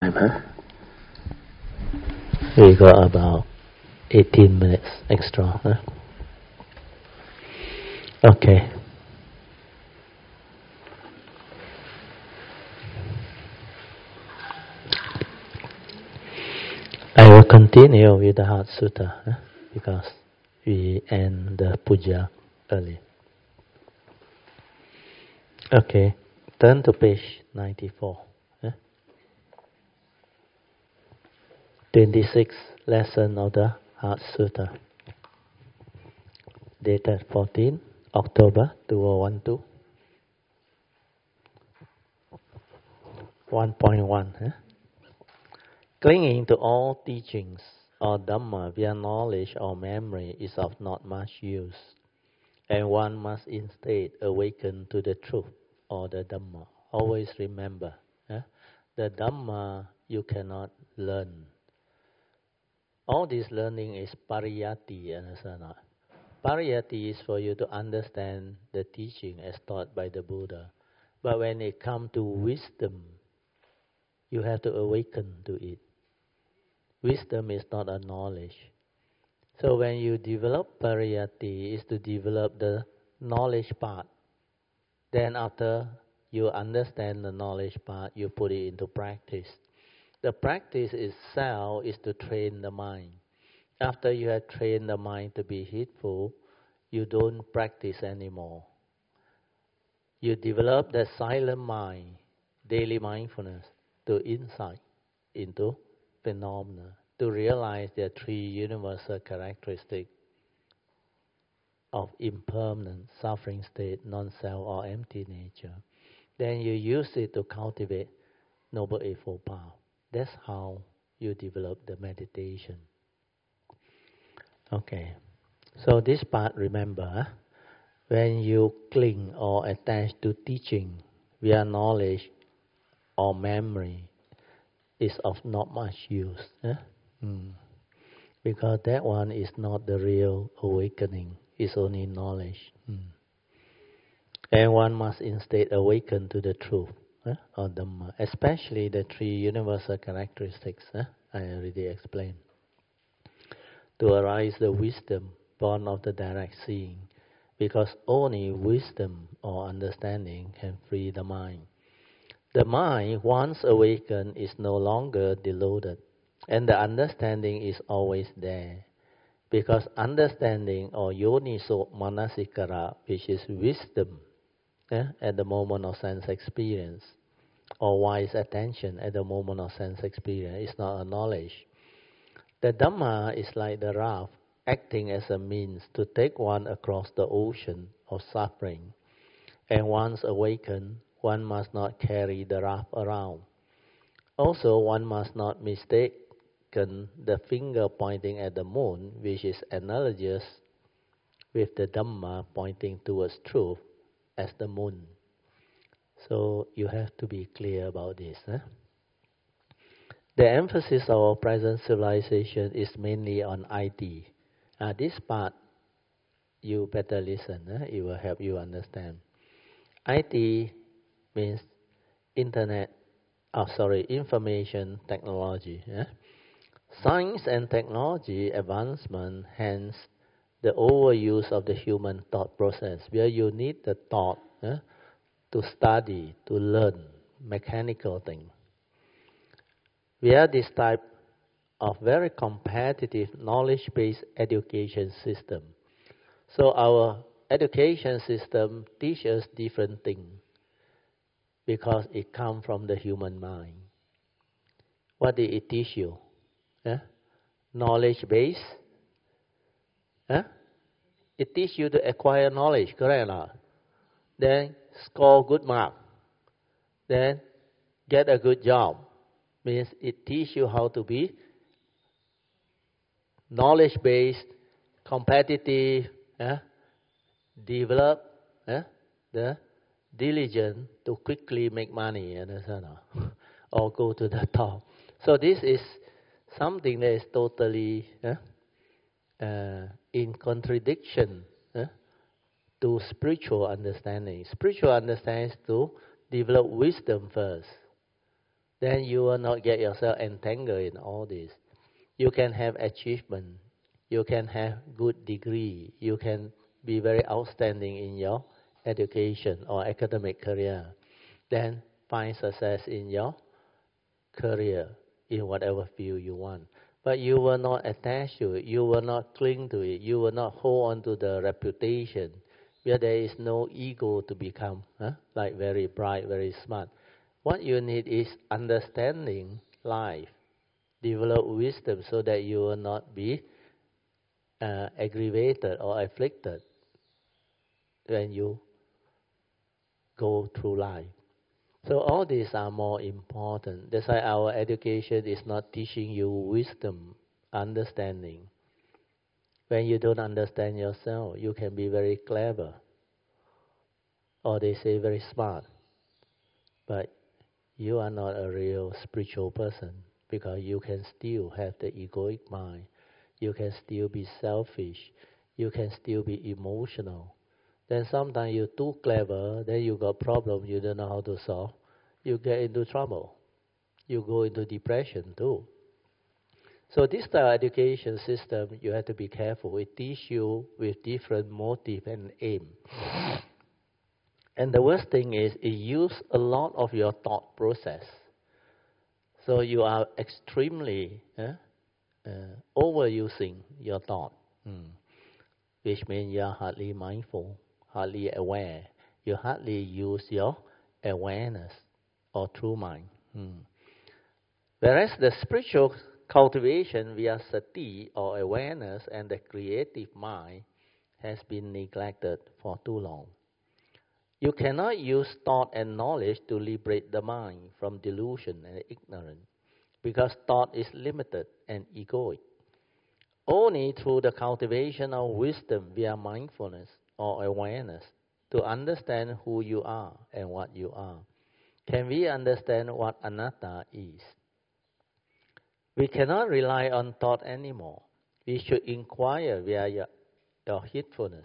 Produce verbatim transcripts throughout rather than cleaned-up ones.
time, huh? We got about eighteen minutes extra, huh? Okay. I will continue with the Heart Sutta, huh? Because we end the puja early. Okay, turn to page ninety-four. Huh? twenty-sixth lesson of the Heart Sutta. Dated fourteenth October two thousand twelve. one point one. Huh? Clinging to all teachings or Dhamma via knowledge or memory is of not much use, and one must instead awaken to the truth or the Dhamma. Always remember, eh? The Dhamma you cannot learn. All this learning is pariyatti, understand not? Pariyatti is for you to understand the teaching as taught by the Buddha. But when it comes to wisdom, you have to awaken to it. Wisdom is not a knowledge. So when you develop pariyatti, is to develop the knowledge part. Then after you understand the knowledge part, you put it into practice. The practice itself is to train the mind. After you have trained the mind to be heedful, you don't practice anymore. You develop the silent mind, daily mindfulness, to insight into phenomena, to realize the three universal characteristics of impermanent, suffering state, non-self or empty nature. Then you use it to cultivate Noble Eightfold Path. That's how you develop the meditation. Okay, so this part, remember, when you cling or attach to teaching via knowledge or memory, is of not much use. Eh? Mm. Because that one is not the real awakening, it's only knowledge. Mm. And one must instead awaken to the truth, eh? Or Dhamma, especially the three universal characteristics, eh? I already explained. To arise the wisdom born of the direct seeing, because only wisdom or understanding can free the mind. The mind, once awakened, is no longer deluded, and the understanding is always there. Because understanding or yoniso manasikara, which is wisdom eh, at the moment of sense experience, or wise attention at the moment of sense experience, is not a knowledge. The Dhamma is like the raft, acting as a means to take one across the ocean of suffering. And once awakened, one must not carry the raft around. Also, one must not mistake the finger pointing at the moon, which is analogous with the Dhamma pointing towards truth, as the moon. So you have to be clear about this. Eh? The emphasis of our present civilization is mainly on I T. Uh, this part, you better listen. Eh? It will help you understand. I T means internet, oh sorry, information technology. Eh? Science and technology advancement, hence the overuse of the human thought process, where you need the thought eh, to study, to learn mechanical things. We have this type of very competitive knowledge-based education system. So our education system teaches different things because it comes from the human mind. What did it teach you? Eh? Knowledge base. Eh? It teaches you to acquire knowledge, correct or not? Then score good mark. Then get a good job. Means it teaches you how to be knowledge-based, competitive, eh? Develop eh? the diligence to quickly make money, understand? Or go to the top. So this is something that is totally eh, uh, in contradiction eh, to spiritual understanding. Spiritual understanding is to develop wisdom first. then you will not get yourself entangled in all this. You can have achievement, you can have good degree, you can be very outstanding in your education or academic career. Then find success in your career, in whatever field you want. But you will not attach to it, you will not cling to it, you will not hold on to the reputation, where there is no ego to become, huh? like very bright, very smart. What you need is understanding life, develop wisdom so that you will not be uh, aggravated or afflicted when you go through life. So all these are more important. That's why our education is not teaching you wisdom, understanding. When you don't understand yourself, you can be very clever, or they say very smart, but you are not a real spiritual person, because you can still have the egoic mind, you can still be selfish, you can still be emotional. Then sometimes you're too clever, then you got problem you don't know how to solve, you get into trouble, you go into depression too. So this type of education system, you have to be careful. It teaches you with different motive and aim. And the worst thing is, it uses a lot of your thought process. So you are extremely eh, uh, overusing your thought, mm. which means you are hardly mindful, hardly aware. You hardly use your awareness or true mind. Mm. Whereas the spiritual cultivation via sati or awareness and the creative mind has been neglected for too long. You cannot use thought and knowledge to liberate the mind from delusion and ignorance, because thought is limited and egoic. Only through the cultivation of wisdom via mindfulness or awareness to understand who you are and what you are can we understand what anatta is. We cannot rely on thought anymore. We should inquire via your, your heedfulness.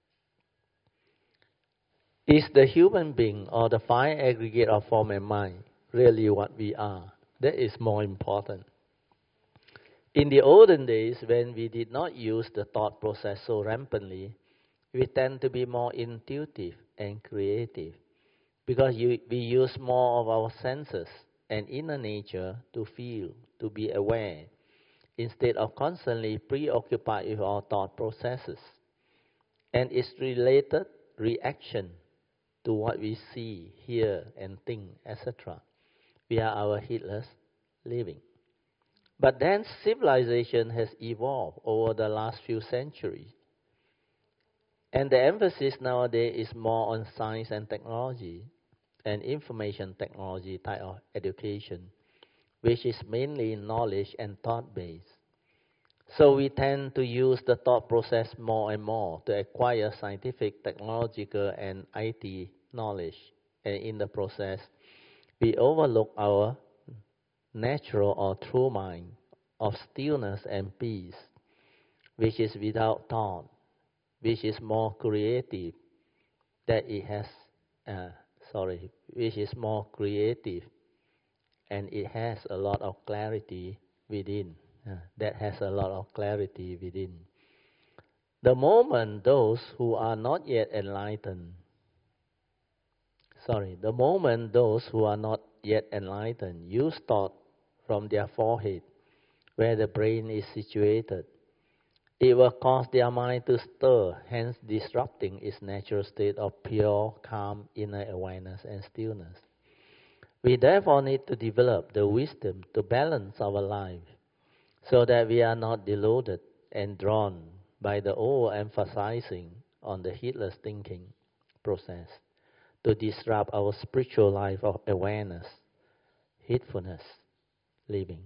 Is the human being or the fine aggregate of form and mind really what we are? That is more important. In the olden days, when we did not use the thought process so rampantly, we tend to be more intuitive and creative, because you, we use more of our senses and inner nature to feel, to be aware, instead of constantly preoccupied with our thought processes and its related reaction to what we see, hear, and think, et cetera. We are our heedless living. But then civilization has evolved over the last few centuries. And the emphasis nowadays is more on science and technology and information technology type of education, which is mainly knowledge and thought-based. So we tend to use the thought process more and more to acquire scientific, technological, and I T knowledge. And in the process, we overlook our natural or true mind of stillness and peace, which is without thought, which is more creative, that it has, uh, sorry, which is more creative, and it has a lot of clarity within. Uh, that has a lot of clarity within. The moment those who are not yet enlightened, sorry, the moment those who are not yet enlightened use thought from their forehead, where the brain is situated, it will cause their mind to stir, hence disrupting its natural state of pure, calm, inner awareness and stillness. We therefore need to develop the wisdom to balance our life, so that we are not deluded and drawn by the overemphasizing on the heedless thinking process to disrupt our spiritual life of awareness, heedfulness, living.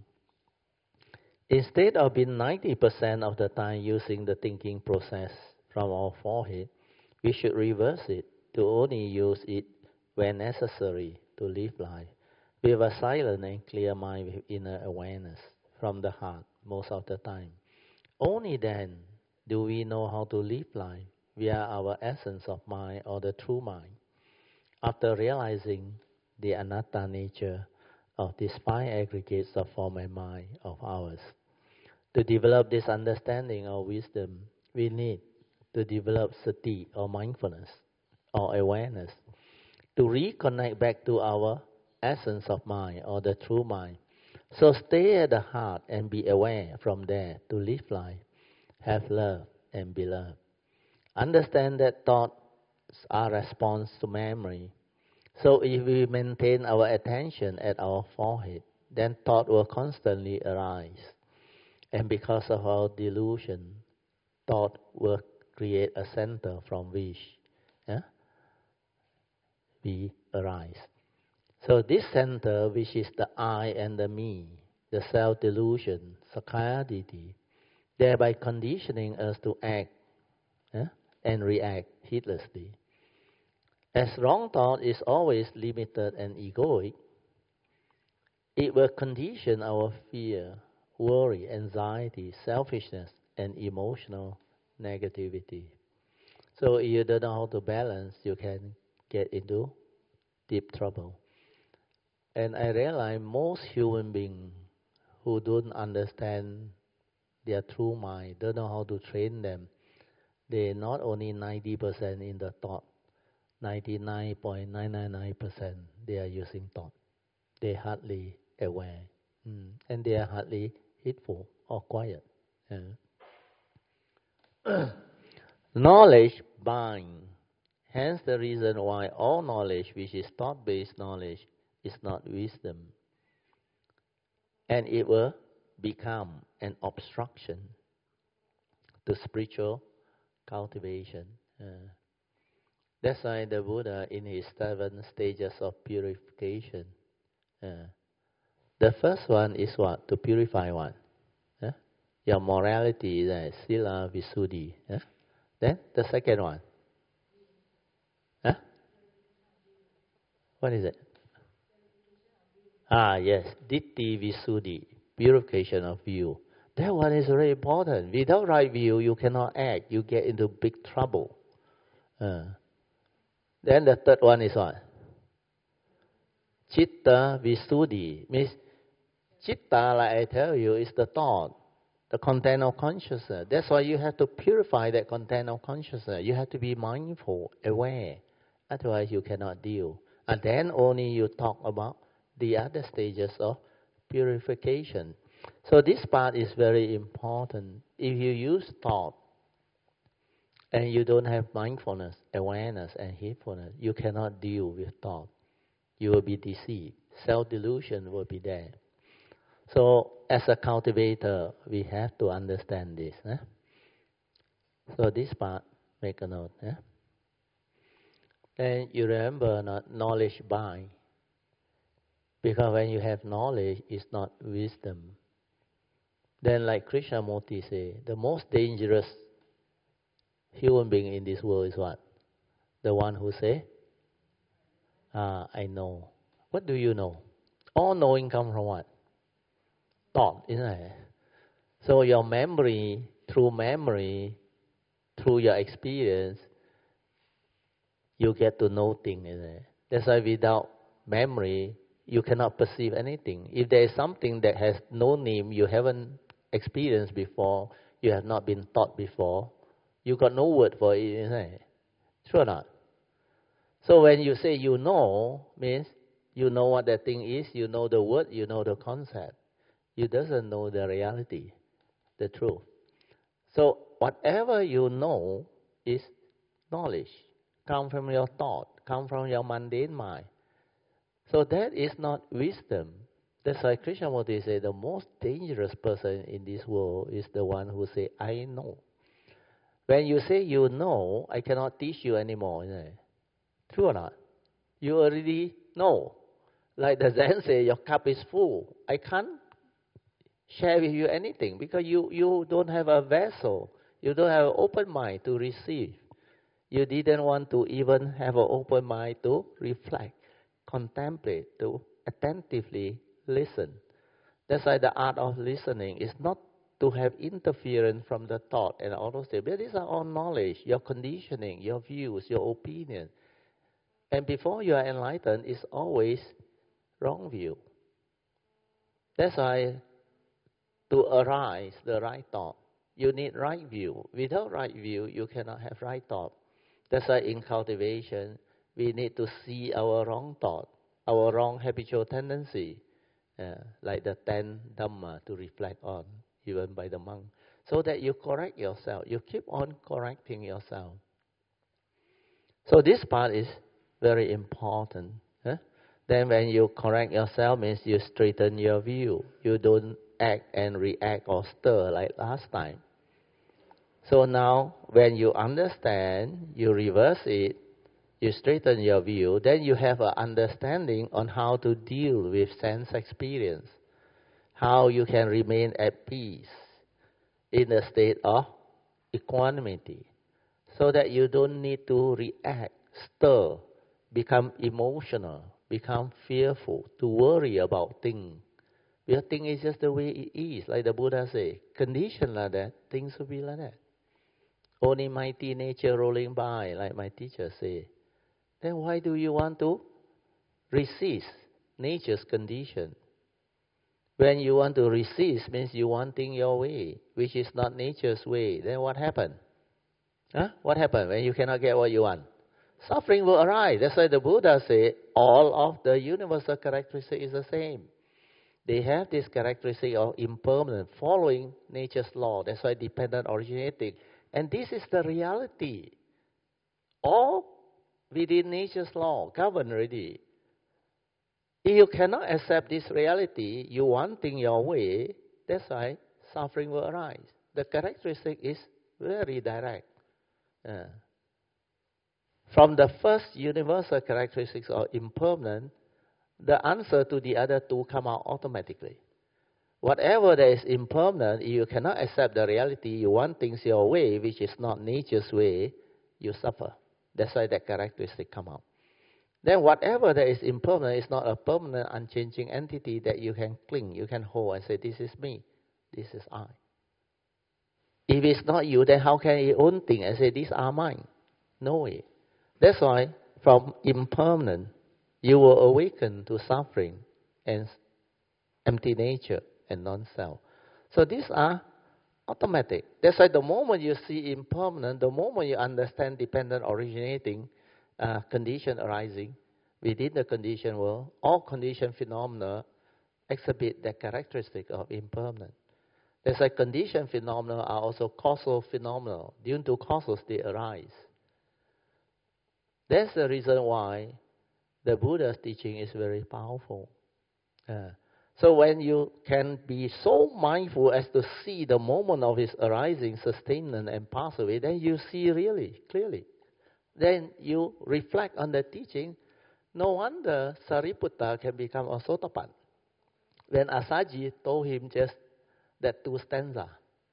Instead of being ninety percent of the time using the thinking process from our forehead, we should reverse it to only use it when necessary to live life with a silent and clear mind with inner awareness from the heart most of the time. Only then do we know how to live life via our essence of mind or the true mind. After realizing the anatta nature of these five aggregates of form and mind of ours. To develop this understanding or wisdom, we need to develop sati or mindfulness or awareness, to reconnect back to our essence of mind or the true mind. So stay at the heart and be aware from there to live life, have love and be loved. Understand that thoughts are response to memory. So if we maintain our attention at our forehead, then thought will constantly arise. And because of our delusion, thought will create a center from which yeah, we arise. So this center, which is the I and the me, the self-delusion, sakkaya-ditthi, thereby conditioning us to act yeah, and react heedlessly. As wrong thought is always limited and egoic, it will condition our fear, worry, anxiety, selfishness, and emotional negativity. So if you don't know how to balance, you can get into deep trouble. And I realize most human beings who don't understand their true mind, don't know how to train them, they not only ninety percent in the thought, ninety-nine point nine nine nine percent they are using thought. They hardly aware. Mm. And they are hardly heedful or quiet. Yeah. Knowledge binds. Hence the reason why all knowledge which is thought-based knowledge is not wisdom. And it will become an obstruction to spiritual cultivation. Uh, that's why the Buddha, in his seven stages of purification, uh, the first one is what? To purify what? Uh, your morality is uh, sila visuddhi. Uh? Then the second one. Huh? What is it? Ah, yes, ditti visuddhi, purification of view. That one is very important. Without right view, you cannot act. You get into big trouble. Uh, then the third one is what? Chitta visuddhi. Means chitta, like I tell you, is the thought, the content of consciousness. That's why you have to purify that content of consciousness. You have to be mindful, aware. Otherwise, you cannot deal. And then only you talk about the other stages of purification. So this part is very important. If you use thought and you don't have mindfulness, awareness, and heedfulness, you cannot deal with thought. You will be deceived. Self-delusion will be there. So as a cultivator, we have to understand this. Eh? So this part, make a note. Eh? And you remember, not knowledge binds. Because when you have knowledge, it's not wisdom. Then like Krishnamurti say, the most dangerous human being in this world is what? The one who say, ah, I know. What do you know? All knowing comes from what? Thought, isn't it? So your memory, through memory, through your experience, you get to know things, isn't it? That's why without memory, you cannot perceive anything. If there is something that has no name, you haven't experienced before, you have not been taught before, you got no word for it, isn't it? True or not? So when you say you know, means you know what that thing is, you know the word, you know the concept. You doesn't know the reality, the truth. So whatever you know is knowledge, come from your thought, come from your mundane mind. So that is not wisdom. That's why Krishnamurti said the most dangerous person in this world is the one who say, I know. When you say you know, I cannot teach you anymore. Isn't it? True or not? You already know. Like the Zen say, your cup is full. I can't share with you anything because you, you don't have a vessel. You don't have an open mind to receive. You didn't want to even have an open mind to reflect, contemplate, to attentively listen. That's why the art of listening is not to have interference from the thought and all those things. But these are all knowledge, your conditioning, your views, your opinion. And before you are enlightened, it's always wrong view. That's why to arise the right thought, you need right view. Without right view, you cannot have right thought. That's why in cultivation, we need to see our wrong thought, our wrong habitual tendency, uh, like the ten Dhamma to reflect on, even by the monk, so that you correct yourself. You keep on correcting yourself. So this part is very important. Huh? Then when you correct yourself, means you straighten your view. You don't act and react or stir like last time. So now, when you understand, you reverse it, you straighten your view, then you have an understanding on how to deal with sense experience, how you can remain at peace in a state of equanimity, so that you don't need to react, stir, become emotional, become fearful, to worry about things. Because thing is just the way it is, like the Buddha say, condition like that, things will be like that. Only mighty nature rolling by, like my teacher say. Then why do you want to resist nature's condition? When you want to resist, means you wanting your way, which is not nature's way. Then what happened? Huh? What happened when you cannot get what you want? Suffering will arise. That's why the Buddha say all of the universal characteristics is the same. They have this characteristic of impermanent, following nature's law. That's why dependent originating. And this is the reality. All within nature's law, governed already. If you cannot accept this reality, you wanting your way, that's why suffering will arise. The characteristic is very direct. Uh, from the first universal characteristics of impermanent, the answer to the other two come out automatically. Whatever that is impermanent, if you cannot accept the reality, you want things your way, which is not nature's way, you suffer. That's why that characteristic come out. Then whatever that is impermanent is not a permanent, unchanging entity that you can cling, you can hold and say, this is me, this is I. If it's not you, then how can you own things and say, these are mine? No way. That's why from impermanent, you will awaken to suffering and empty nature and non-self. So these are automatic. That's why the moment you see impermanent, the moment you understand dependent originating, uh, condition arising, within the conditioned world, all conditioned phenomena exhibit that characteristic of impermanent. That's why conditioned phenomena are also causal phenomena. Due to causes, they arise. That's the reason why the Buddha's teaching is very powerful. Uh, so when you can be so mindful as to see the moment of its arising, sustainment, and pass away, then you see really clearly. Then you reflect on the teaching. No wonder Sariputta can become a Sotapan. When Asaji told him just that two stanza,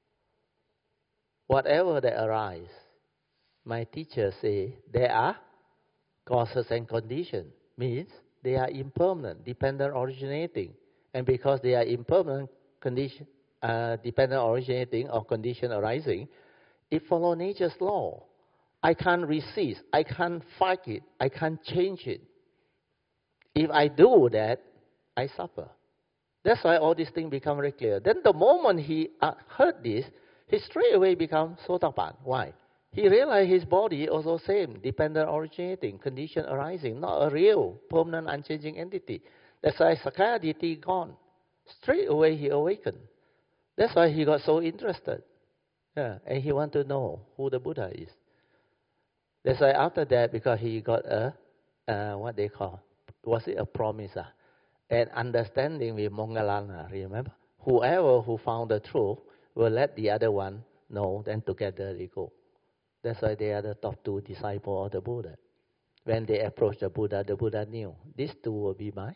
whatever that arise, my teacher say there are causes and conditions, means they are impermanent, dependent originating. And because they are impermanent, condition, uh, dependent originating or condition arising, it follows nature's law. I can't resist, I can't fight it, I can't change it. If I do that, I suffer. That's why all these things become very clear. Then the moment he uh, heard this, he straight away becomes Sotapan. Why? He realized his body also same, dependent originating, condition arising, not a real, permanent, unchanging entity. That's why Sakaya Ditti gone. Straight away he awakened. That's why he got so interested. Yeah, and he wanted to know who the Buddha is. That's why after that, because he got a, uh, what they call, was it a promise? Uh, an understanding with Moggallana, remember? Whoever who found the truth will let the other one know, then together they go. That's why they are the top two disciples of the Buddha. When they approached the Buddha, the Buddha knew, these two will be my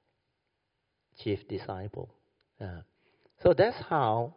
chief disciple. Uh, so that's how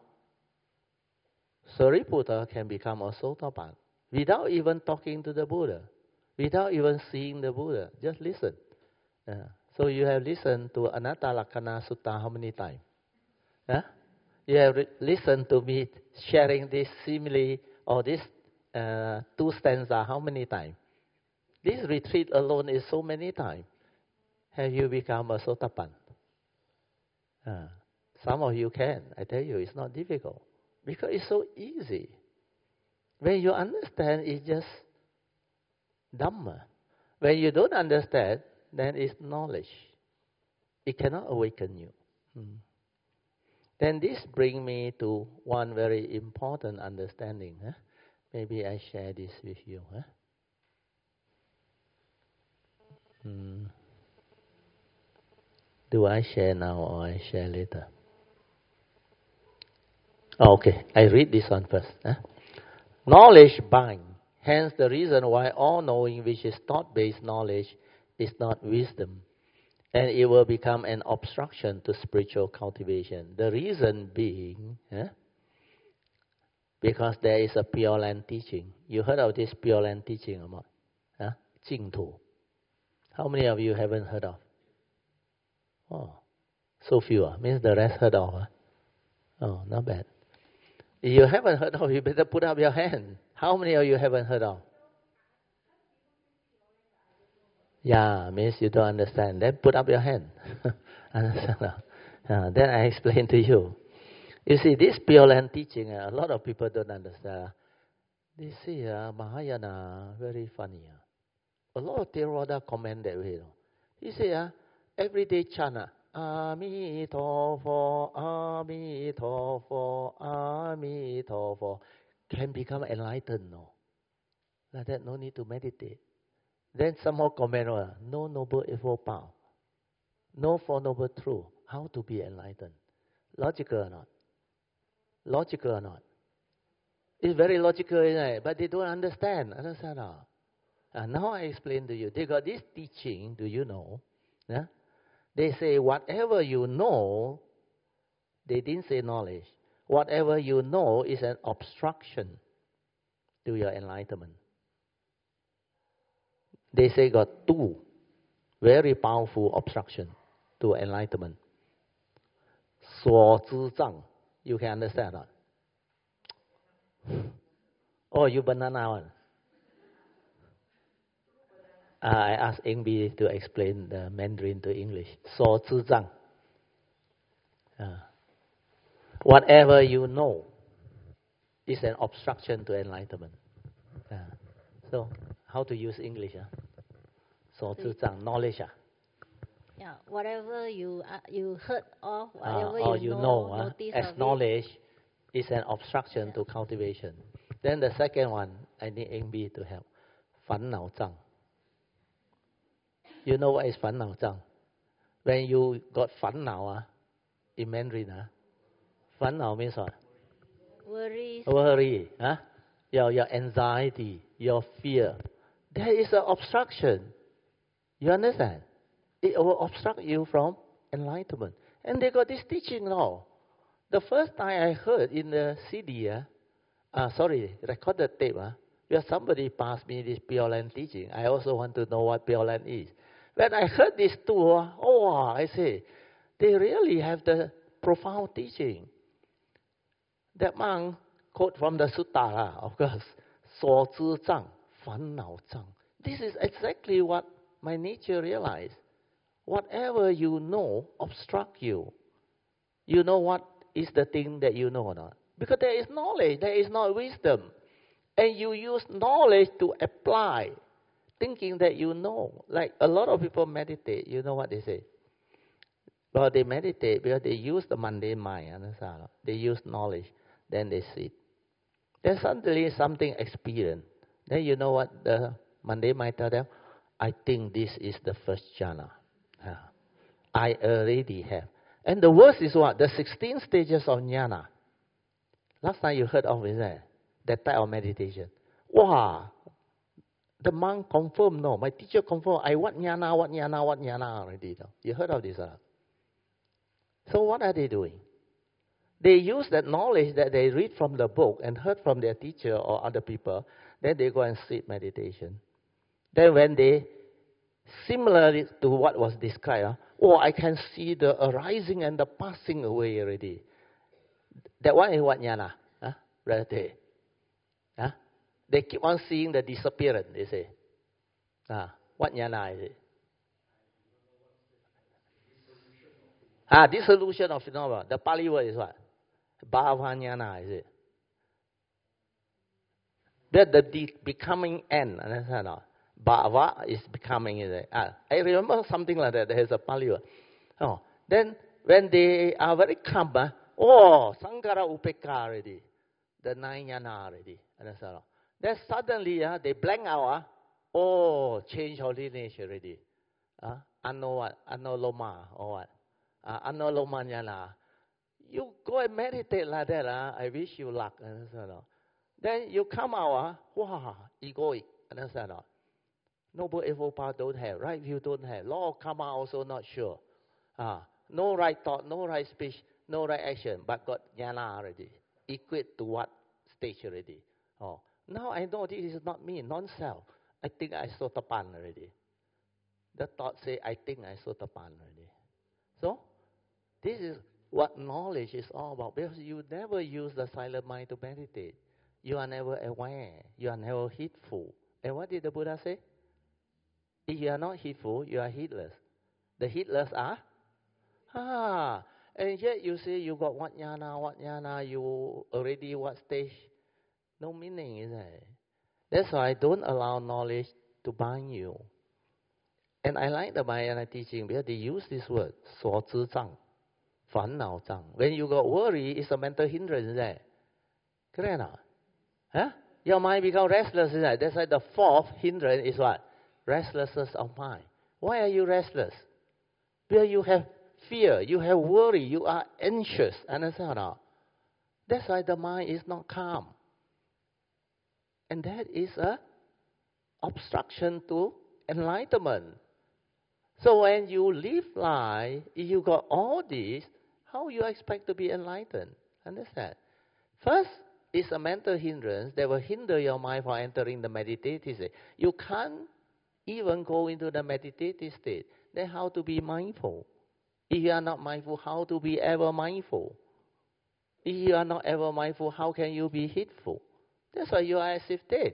Sariputta can become a Sotapan without even talking to the Buddha, without even seeing the Buddha. Just listen. Uh, so you have listened to Anatta Lakkhana Sutta how many times? Huh? You have re- listened to me sharing this simile or this uh, two stanza how many times? This retreat alone is so many times. Have you become a Sotapan? Uh, Some of you can. I tell you, it's not difficult. Because it's so easy. When you understand, it's just Dhamma. When you don't understand, then it's knowledge. It cannot awaken you. Hmm. Then this brings me to one very important understanding. Huh? Maybe I share this with you. Huh? Hmm. Do I share now or I share later? Oh, okay, I read this one first. Huh? Knowledge binds. Hence the reason why all knowing, which is thought-based knowledge, is not wisdom. And it will become an obstruction to spiritual cultivation. The reason being, huh? Because there is a Pure Land teaching. You heard of this Pure Land teaching or not? Huh? Jingtu. How many of you haven't heard of? Oh, so few. Uh, means the rest heard of. Huh? Oh, not bad. If you haven't heard of, you better put up your hand. How many of you haven't heard of? Yeah, means you don't understand. Then put up your hand. Understand? Uh, then I explain to you. You see, this Pure Land teaching, uh, a lot of people don't understand. They say, uh, Mahayana, very funny. Uh. A lot of Theravada comment that way. You know. He say, uh, everyday chant, uh, Amitofo, Amitofo, Amitofo, can become enlightened. No? Like that, no need to meditate. Then some more comment, uh, no noble evil power. No four noble truth. How to be enlightened? Logical or not? Logical or not? It's very logical, isn't it? But they don't understand. Understand or uh, now I explain to you. They got this teaching, do you know? Yeah? They say whatever you know, they didn't say knowledge. Whatever you know is an obstruction to your enlightenment. They say got two very powerful obstruction to enlightenment. 所知障, you can understand that? Oh, you banana one. Uh, I asked Eng Bi to explain the Mandarin to English. 所知障. Uh, whatever you know is an obstruction to enlightenment. Uh, so, how to use English? Uh? 所知障, knowledge. Uh? Yeah, whatever you uh, you heard of, whatever uh, or you, you know, know uh, notice as of knowledge it. is an obstruction yeah. to cultivation. Then the second one, I need Eng Bi to help. 烦恼障. You know what is 烦恼障? When you got 烦恼 uh, in Mandarin, uh, 烦恼 means what? Worries. Worry. Huh? Your, your anxiety, your fear. There is an obstruction. You understand? It will obstruct you from enlightenment. And they got this teaching now. The first time I heard in the C D, uh, uh, sorry, recorded tape, uh, where somebody passed me this Pure Land teaching. I also want to know what Pure Land is. When I heard this two, uh, oh, I say, they really have the profound teaching. That monk quote from the Sutta, uh, of course, 所知障, 烦恼障. This is exactly what my nature realized. Whatever you know obstruct you. You know what is the thing that you know or not? Because there is knowledge, there is not wisdom. And you use knowledge to apply, thinking that you know. Like a lot of people meditate, you know what they say? Well, they meditate because they use the mundane mind, understand? They use knowledge, then they sit. Then suddenly something experienced. Then you know what the mundane mind tell them? I think this is the first jhana. I already have. And the worst is what? The sixteen stages of jnana. Last time you heard of it, that type of meditation. Wow! The monk confirmed, no. My teacher confirmed, I what jnana, what jnana, what jnana already. No? You heard of this? Uh? So what are they doing? They use that knowledge that they read from the book and heard from their teacher or other people. Then they go and sit meditation. Then when they, similarly to what was described, uh, oh, I can see the arising and the passing away already. That one is what jnana? Huh? Relative. Huh? They keep on seeing the disappearance, they say. Ah, what jnana is it? Ah, dissolution of phenomena. The Pali word is what? Bhavanyana, is it? That the de- becoming end, understand or not? Bhava is becoming, is it? Ah, I remember something like that. There is a Pali word. Oh, then when they are very calm, ah, oh, Sankara Upekka already. The nine yana already. Understand or not? Then suddenly uh, they blank out. Uh, oh, change of lineage already. Uh, ano what? Anoloma or what? Uh, anoloma yana. You go and meditate like that. Uh, I wish you luck. Understand or not? Then you come out. Uh, wow, egoic. Understand or not? Noble evil power don't have. Right view don't have. Law of karma also not sure. Uh, no right thought, no right speech, no right action. But got jnana already. Equate to what stage already? Oh, now I know this is not me, non-self. I think I sotapan already. The thought say, I think I sotapan already. So, this is what knowledge is all about. Because you never use the silent mind to meditate. You are never aware. You are never heedful. And what did the Buddha say? If you are not heedful, you are heedless. The heedless are? Ah, and yet you say you got what jnana, what jnana, you already what stage? No meaning, is it? That's why I don't allow knowledge to bind you. And I like the Mahayana teaching because they use this word, 所知障, 烦恼障. When you got worry, it's a mental hindrance, is it? Correct or not? Huh? Your mind becomes restless, is it? That's why the fourth hindrance is what? Restlessness of mind. Why are you restless? Because you have fear, you have worry, you are anxious, understand or not? That's why the mind is not calm. And that is a obstruction to enlightenment. So when you live life, if you got all this, how you expect to be enlightened? Understand? First, it's a mental hindrance that will hinder your mind from entering the meditative state. You can't even go into the meditative state. Then how to be mindful? If you are not mindful, how to be ever mindful? If you are not ever mindful, how can you be heedful? That's why you are as if dead.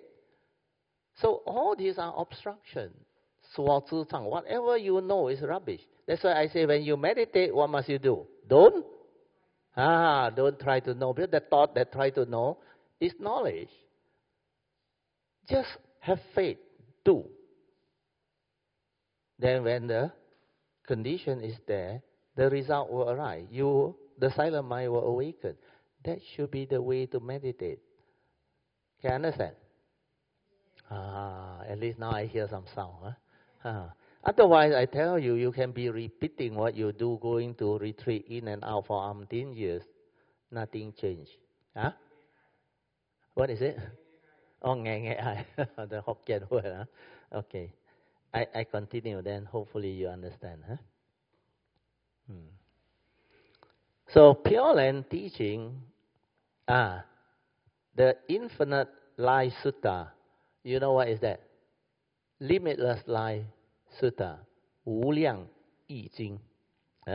So all these are obstructions. Whatever you know is rubbish. That's why I say when you meditate, what must you do? Don't? Ah, don't try to know. Because the thought that try to know is knowledge. Just have faith. Do. Then when the condition is there, the result will arise. You, the silent mind will awaken. That should be the way to meditate. Can you understand? Ah, at least now I hear some sound. Huh? Ah. Otherwise, I tell you, you can be repeating what you do, going to retreat in and out for umpteen years. Nothing changed. Huh? What is it? Oh, nghe nghe ai. The Hokkien word. Huh? Okay. I, I continue, then hopefully you understand. Huh? Hmm. So, Pure Land teaching, ah, the Infinite Life Sutta. You know what is that? Limitless Life Sutta. 无量易经. Huh?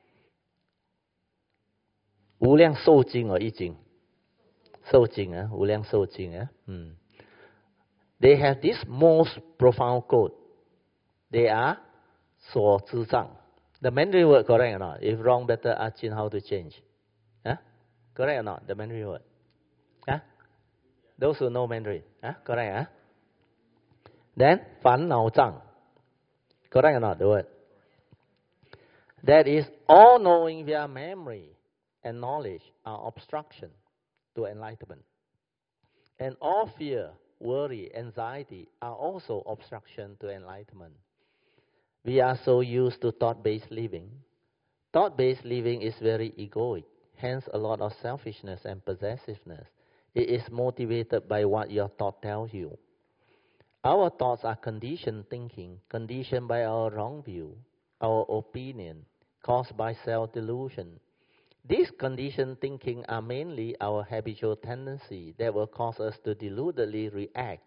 无量寿经 or 易经? 寿经, huh? 无量寿经. Huh? Hmm. They have this most profound quote. They are 所知障. The Mandarin word correct or not? If wrong, better ask Jin how to change. Huh? Correct or not? The Mandarin word. Huh? Those who know Mandarin. Huh? Correct, huh? Then, 烦恼障. Correct or not, the word? That is, all knowing via memory and knowledge are obstruction to enlightenment. And all fear, worry, anxiety are also obstruction to enlightenment. We are so used to thought-based living. Thought-based living is very egoic, hence a lot of selfishness and possessiveness. It is motivated by what your thought tells you. Our thoughts are conditioned thinking, conditioned by our wrong view, our opinion, caused by self-delusion. These conditioned thinking are mainly our habitual tendency that will cause us to deludedly react,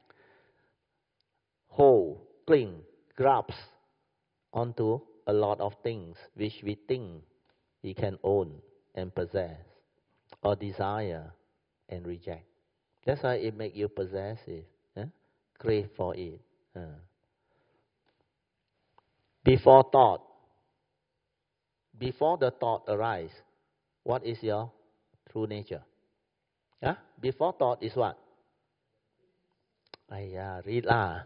hold, cling, grasp onto a lot of things which we think we can own and possess, or desire and reject. That's why it makes you possessive, eh? Crave for it. Uh. Before thought, before the thought arises, what is your true nature? Huh? Before thought is what? I uh, read lah.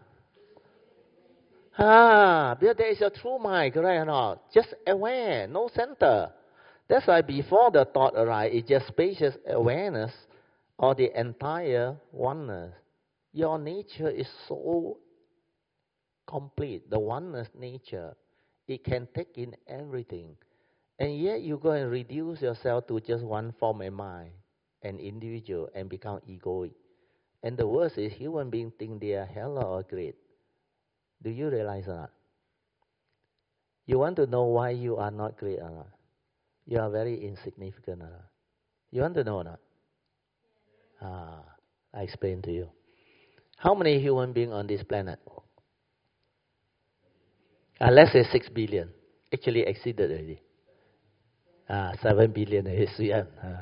Ah, because there is your true mind, correct or not? Just aware, no center. That's why before the thought arises, it's just spacious awareness or the entire oneness. Your nature is so complete, the oneness nature. It can take in everything. And yet you go and reduce yourself to just one form of mind, an individual, and become egoic. And the worst is human beings think they are hella or great. Do you realize that? You want to know why you are not great or not? You are very insignificant or not? You want to know or not? Ah, I explain to you. How many human beings on this planet? Uh, let's say six billion. Actually exceeded already. Ah, seven billion is yeah. Uh.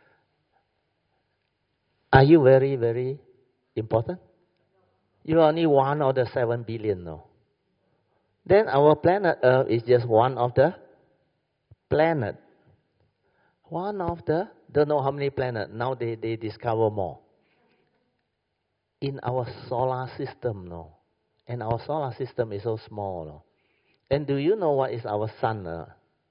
Are you very, very important? You are only one of the seven billion, no? Then our planet Earth is just one of the planet. One of the, don't know how many planets. Now they, they discover more. In our solar system, no? And our solar system is so small, no? And do you know what is our sun? No?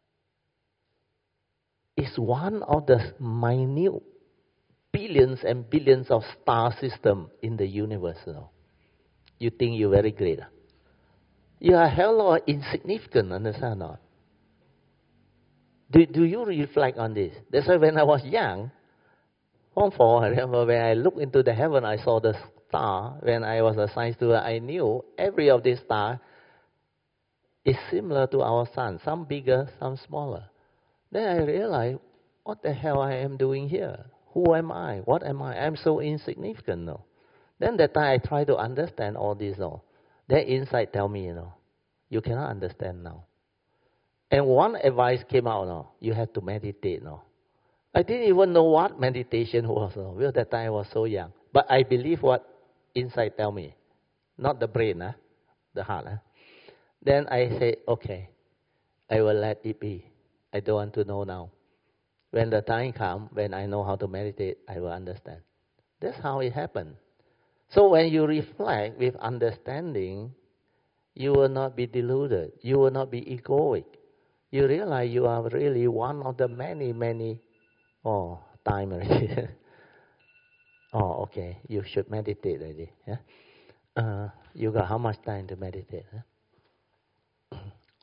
It's one of the minute billions and billions of star system in the universe, no? You think you're very great. You are hell or insignificant, understand or not? Do, do you reflect on this? That's why when I was young, Form four, I remember when I looked into the heaven, I saw the star. When I was a science student, I knew every of these stars is similar to our sun. Some bigger, some smaller. Then I realized, what the hell I am doing here? Who am I? What am I? I'm so insignificant, no? Then that time I try to understand all this, no? That insight tell me, you know, you cannot understand now. And one advice came out, no? You have to meditate, no? I didn't even know what meditation was, no? Because that time I was so young. But I believe what insight tell me, not the brain, huh? The heart. Huh? Then I say, okay, I will let it be. I don't want to know now. When the time comes, when I know how to meditate, I will understand. That's how it happened. So when you reflect with understanding, you will not be deluded. You will not be egoic. You realize you are really one of the many, many, oh, time already. Oh, okay, you should meditate already. Yeah? Uh, you got how much time to meditate? Huh?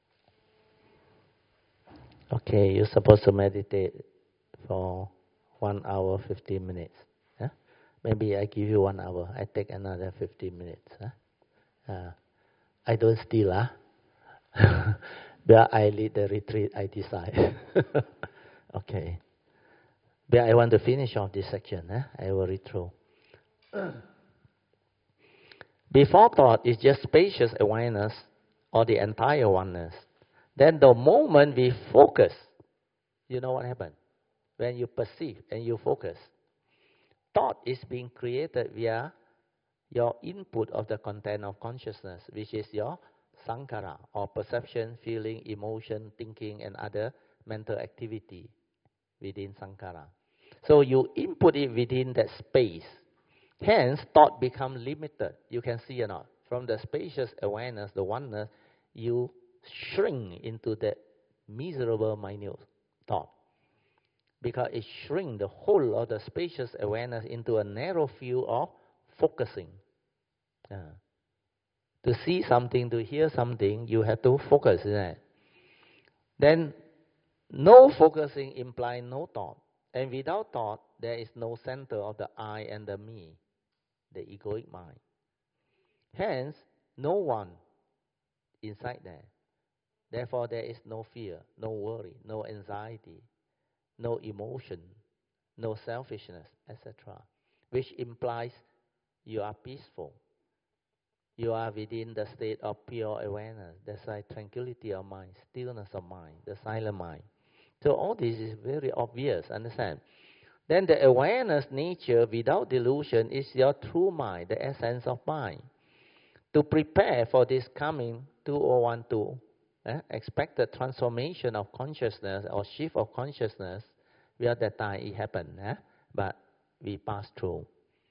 Okay, you're supposed to meditate for one hour, fifteen minutes. Huh? Maybe I give you one hour. I take another fifteen minutes. Huh? Uh, I don't steal, huh? But I lead the retreat, I decide. Okay. But I want to finish off this section. Huh? I will read through. Before thought is just spacious awareness or the entire oneness. Then the moment we focus, you know what happens? When you perceive and you focus, thought is being created via your input of the content of consciousness, which is your sankhara, or perception, feeling, emotion, thinking, and other mental activity within sankhara. So you input it within that space. Hence, thought becomes limited. You can see or not? From the spacious awareness, the oneness, you shrink into that miserable minute thought. Because it shrinks the whole of the spacious awareness into a narrow field of focusing. Uh, to see something, to hear something, you have to focus in that. Then, no focusing implies no thought. And without thought, there is no center of the I and the me, the egoic mind. Hence, no one inside there. Therefore, there is no fear, no worry, no anxiety, no emotion, no selfishness, et cetera. Which implies you are peaceful. You are within the state of pure awareness. That's why tranquility of mind, stillness of mind, the silent mind. So all this is very obvious, understand? Then the awareness nature without delusion is your true mind, the essence of mind. To prepare for this coming two thousand twelve, eh, expected transformation of consciousness or shift of consciousness, we at that time it happened, eh? But we pass through.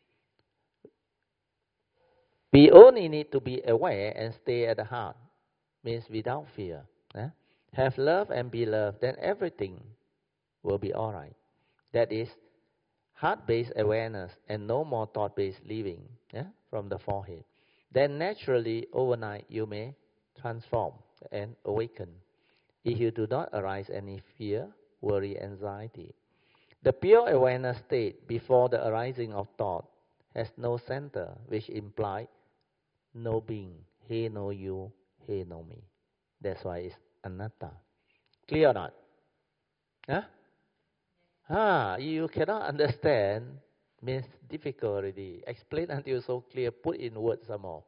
We only need to be aware and stay at the heart, means without fear. Eh? Have love and be loved, then everything will be all right. That is heart-based awareness and no more thought-based living, eh? From the forehead. Then naturally, overnight, you may transform and awaken if you do not arise any fear, worry, anxiety. The pure awareness state before the arising of thought has no center, which implies no being. He, no you, he, no me. That's why it's anatta. Clear or not? Huh? Ah, you cannot understand, means difficult already. Explain until so clear, put in words some more.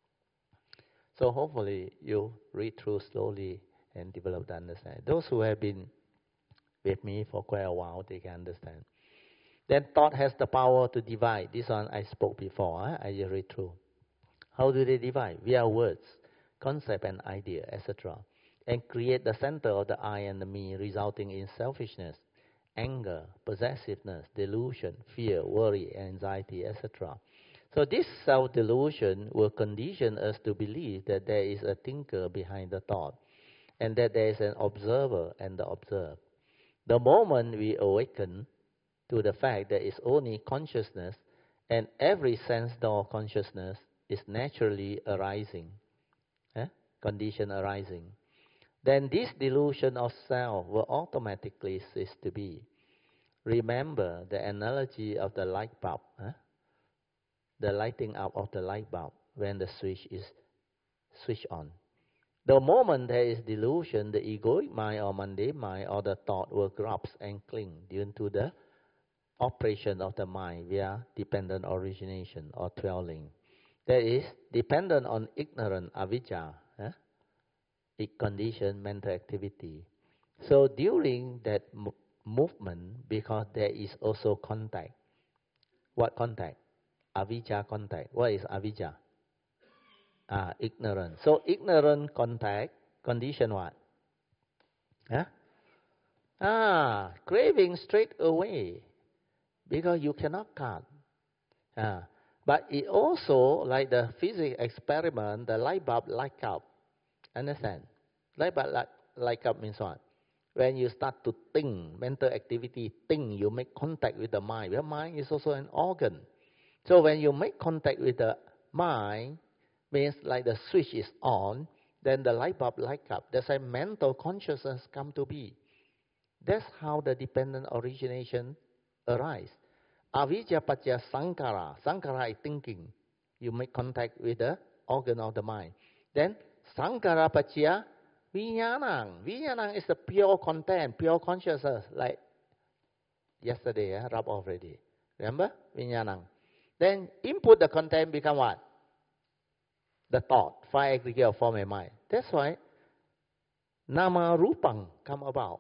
So hopefully you read through slowly and develop the understanding. Those who have been with me for quite a while, they can understand. Then thought has the power to divide. This one I spoke before, eh? I just read through. How do they divide? Via words, concept and idea, et cetera. And create the center of the I and the me, resulting in selfishness, anger, possessiveness, delusion, fear, worry, anxiety, et cetera. So this self-delusion will condition us to believe that there is a thinker behind the thought, and that there is an observer and the observed. The moment we awaken to the fact that it's only consciousness, and every sense door consciousness is naturally arising, eh? Condition arising, then this delusion of self will automatically cease to be. Remember the analogy of the light bulb, eh? The lighting up of the light bulb when the switch is switched on. The moment there is delusion, the egoic mind or mundane mind or the thought will grasp and cling due to the operation of the mind via dependent origination or dwelling. That is dependent on ignorant avijja, eh? It conditioned mental activity. So during that mo- movement, because there is also contact. What contact? Avijja contact. What is avijja? Ah, ignorance. So ignorant contact condition what? Huh? Ah, craving straight away, because you cannot cut. Ah, but it also, like the physics experiment, the light bulb light up. Understand? Light bulb light, light up means what? When you start to think, mental activity, think, you make contact with the mind. Your mind is also an organ. So when you make contact with the mind, means like the switch is on, then the light bulb light up. That's why mental consciousness come to be. That's how the dependent origination arise. Avijja paccaya sankhara. Sankhara is thinking. You make contact with the organ of the mind. Then sankhara paccaya vijnanam. Vijnanam is the pure content, pure consciousness, like yesterday, eh, rub off already. Remember? Vijnanam. Then input the content become what? The thought, five aggregate of form and mind. That's why nama rupang come about.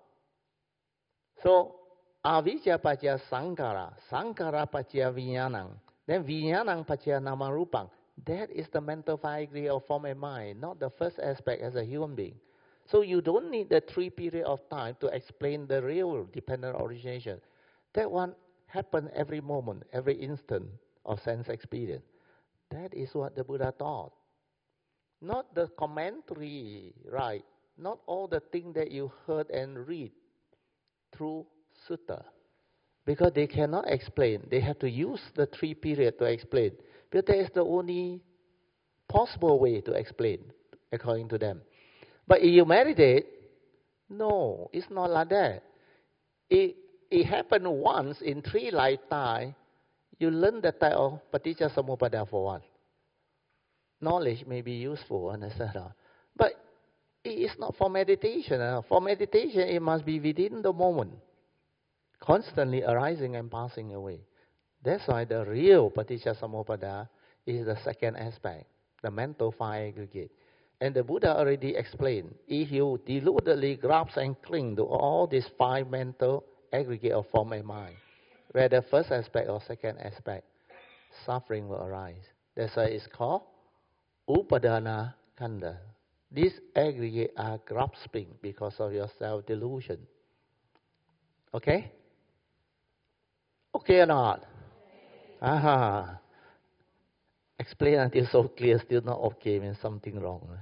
So avijja paccaya sankhara, sankhara paccaya vijnanam, then vijnanam paccaya nama rupang. That is the mental five aggregate of form and mind, not the first aspect as a human being. So you don't need the three period of time to explain the real dependent origination. That one happens every moment, every instant of sense experience. That is what the Buddha taught. Not the commentary, right? Not all the things that you heard and read through sutta. Because they cannot explain. They have to use the three period to explain. But that is the only possible way to explain, according to them. But if you meditate, no, it's not like that. It, it happened once in three lifetimes. You learn the type of paticca samuppada for what? Knowledge may be useful, and et cetera. But it is not for meditation. For meditation, it must be within the moment, constantly arising and passing away. That's why the real paticca samuppada is the second aspect, the mental five aggregate. And the Buddha already explained, if you deludedly grasp and cling to all these five mental aggregate of form and mind, whether first aspect or second aspect, suffering will arise. That's why it's called Upadana Khandha. These aggregate are grasping because of your self-delusion. Okay? Okay or not? Aha. Explain until so clear, still not okay, means something wrong.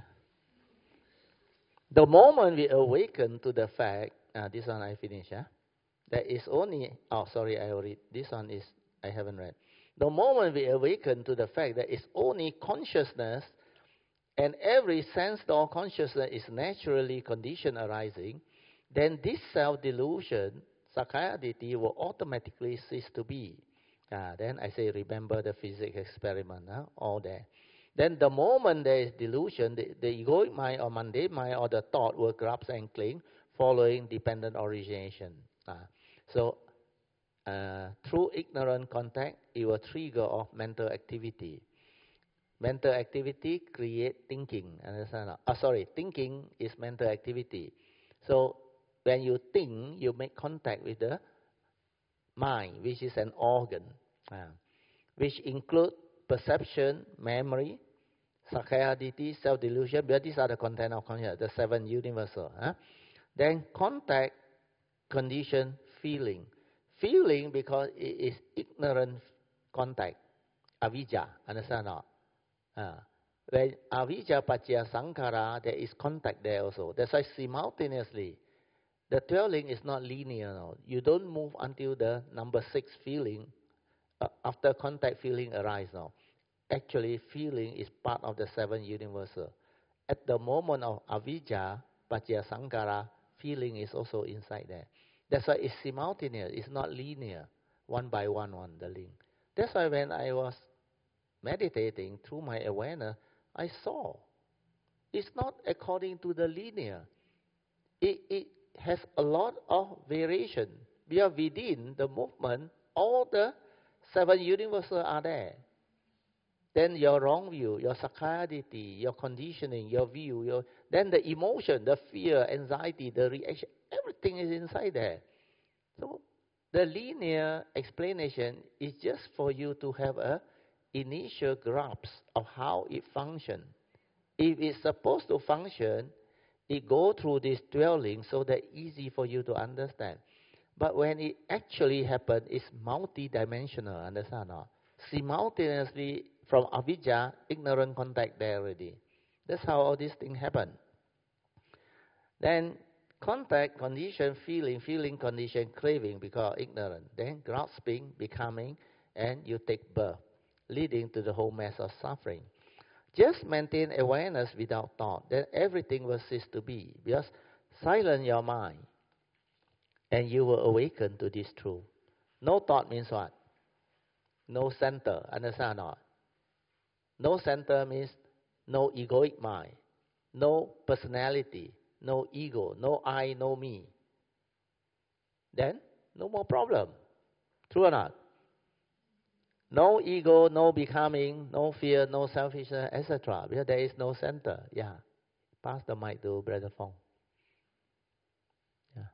The moment we awaken to the fact, uh, this one I finish, huh? There is only, oh, sorry, I already, this one is, I haven't read. The moment we awaken to the fact that it's only consciousness, and every sense or consciousness is naturally conditioned arising, then this self-delusion, Sakkayaditthi, will automatically cease to be. Uh, then I say, remember the physics experiment, huh? All there. Then the moment there is delusion, the, the egoic mind or mundane mind or the thought will grasp and cling, following dependent origination. Uh, so, uh, through ignorant contact, it will trigger off mental activity. Mental activity create thinking. Understand? Oh, sorry, thinking is mental activity. So, when you think, you make contact with the mind, which is an organ, uh, which include perception, memory, Sakkayaditthi, self-delusion, but these are the content of consciousness, the seven universal. Huh? Then contact, condition, feeling. Feeling because it is ignorant contact, avijja, understand or not? Uh, when avijja paccaya sankhara, there is contact there also. That's why simultaneously, the dwelling is not linear now. You don't move until the number six feeling, uh, after contact feeling arises now. Actually, feeling is part of the seven universal. At the moment of avijja, paccaya sankhara, feeling is also inside there. That's why it's simultaneous. It's not linear, one by one, one, the link. That's why when I was meditating through my awareness, I saw it's not according to the linear. It, it has a lot of variation. We are within the movement. All the seven universal are there. Then your wrong view, your Sakkayaditthi, your conditioning, your view, your, then the emotion, the fear, anxiety, the reaction, everything is inside there. So the linear explanation is just for you to have a initial grasp of how it functions. If it's supposed to function, it go through this dwelling so that easy for you to understand. But when it actually happens, it's multi-dimensional, understand or not? Simultaneously, from avijja, ignorant contact there already. That's how all these things happen. Then contact, condition, feeling, feeling, condition, craving, because ignorant. Then grasping, becoming, and you take birth, leading to the whole mess of suffering. Just maintain awareness without thought, then everything will cease to be. Because silence your mind, and you will awaken to this truth. No thought means what? No center, understand or not? No center means no egoic mind, no personality, no ego, no I, no me. Then, no more problem. True or not? No ego, no becoming, no fear, no selfishness, et cetera. Because there is no center. Yeah. Pass the mic to Brother Fong. Yeah.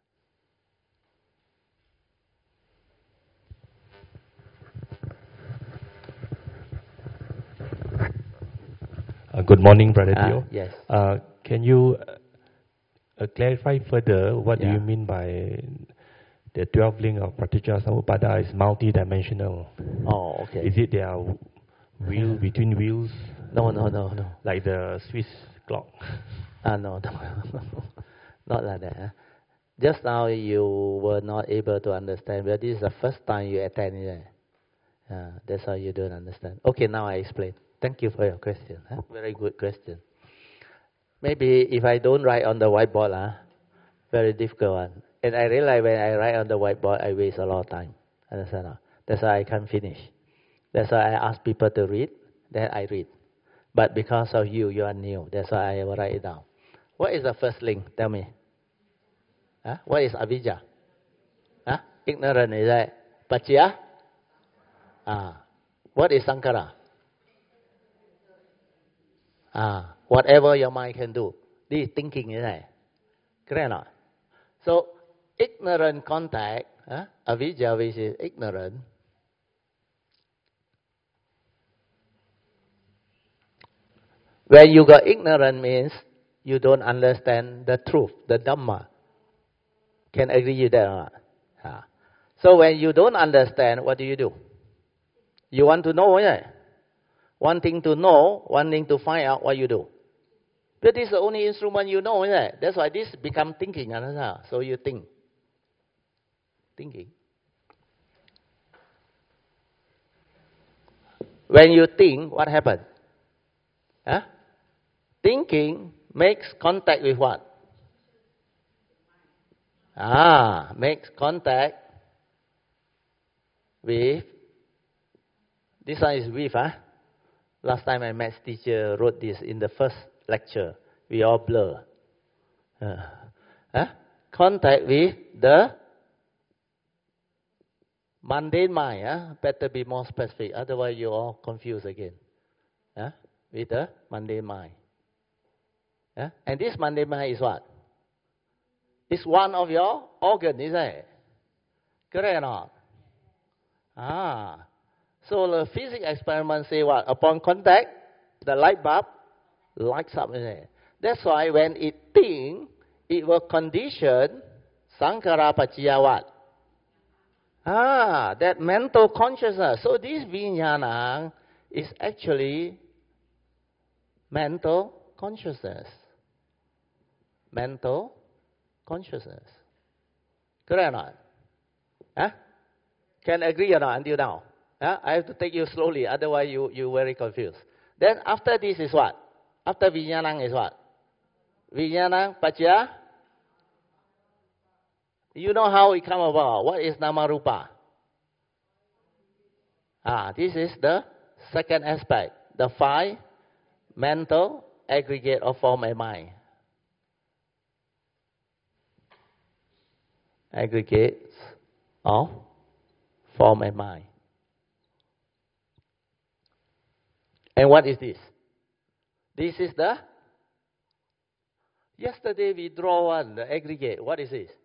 Uh, good morning, Brother Ah, Teo. yes. Uh, can you uh, clarify further what Yeah. do you mean by the twelve link of Pratitya Samuppada is multi-dimensional? Oh, okay. Is it there are wheel between wheels? No, no, no, no. Like the Swiss clock? Ah, no, no. Not like that. Huh? Just now you were not able to understand, but this is the first time you attend it. Uh, that's how you don't understand. Okay, now I explain. Thank you for your question. Huh? Very good question. Maybe if I don't write on the whiteboard, huh? Very difficult one. And I realize when I write on the whiteboard, I waste a lot of time. Understand? Huh? That's why I can't finish. That's why I ask people to read, then I read. But because of you, you are new. That's why I will write it down. What is the first link? Tell me. Huh? What is avijja? Huh? Ignorant, is that? Paccaya? Ah. What is sankhara? Ah. Whatever your mind can do. This is thinking, is that? Correct or not? So, ignorant contact, huh? Avijja, which is ignorant. When you got ignorant means you don't understand the truth, the Dhamma. Can agree with that or not? Yeah. So when you don't understand, what do you do? You want to know, yeah? Wanting to know, wanting to find out, what you do? But this is the only instrument you know, yeah? That's why this become thinking. So you think. Thinking. When you think, what happens? Huh? Thinking makes contact with what? Ah, makes contact with, this one is with, huh? Last time my maths teacher wrote this in the first lecture. We all blur. Uh, huh? Contact with the mundane mind. Huh? Better be more specific, otherwise you're all confused again. Huh? With the mundane mind. Huh? And this mundane mind is what? It's one of your organs, isn't it? Correct or not? Ah. So the physics experiment say what? Upon contact, the light bulb lights up, isn't it? That's why when it thinks, it will condition Sankhara Paccaya what? Ah, that mental consciousness. So this vijnana is actually mental consciousness. Mental consciousness. Correct or not? Huh? Can agree or not until now? Huh? I have to take you slowly, otherwise you, you're very confused. Then after this is what? After vijnana is what? Vijnana Paccaya. You know how it come about. What is Namarupa? Ah, this is the second aspect. The five mental aggregate of form and mind. Aggregates of form and mind. And what is this? This is the, yesterday we draw one, the aggregate. What is this?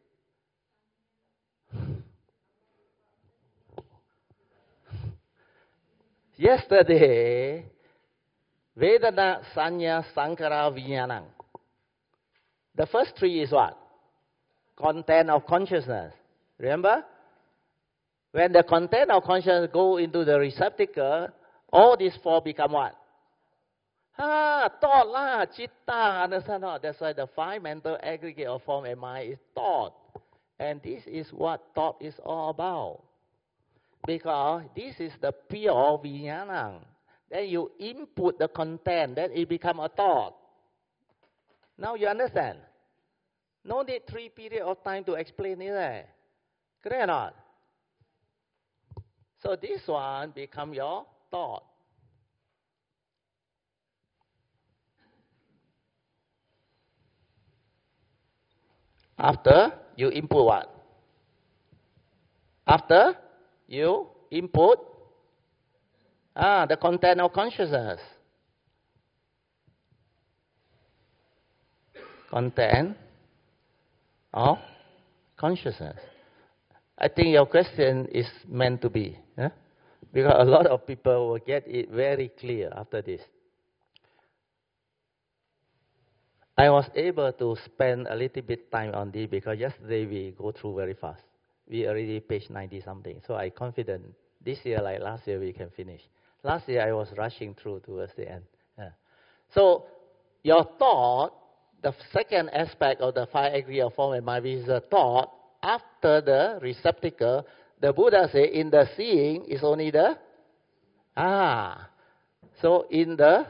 Yesterday, Vedana, Sanya, Sankhara, Vijnana. The first three is what? Content of consciousness. Remember? When the content of consciousness go into the receptacle, all these four become what? Ah, thought lah, citta, understand not? That's why the five mental aggregate of form and mind is thought. And this is what thought is all about. Because this is the pure vijnana. Then you input the content, then it become a thought. Now you understand? No need three period of time to explain it. Correct or not? So this one become your thought. After you input what? After you input ah, the content of consciousness. Content of consciousness. I think your question is meant to be. Yeah? Because a lot of people will get it very clear after this. I was able to spend a little bit time on this because yesterday we go through very fast. We already page ninety something. So I'm confident this year, like last year, we can finish. Last year I was rushing through towards the end. Yeah. So your thought, the second aspect of the five aggregate of form and mind is the thought. After the receptacle, the Buddha say in the seeing is only the ah. So in the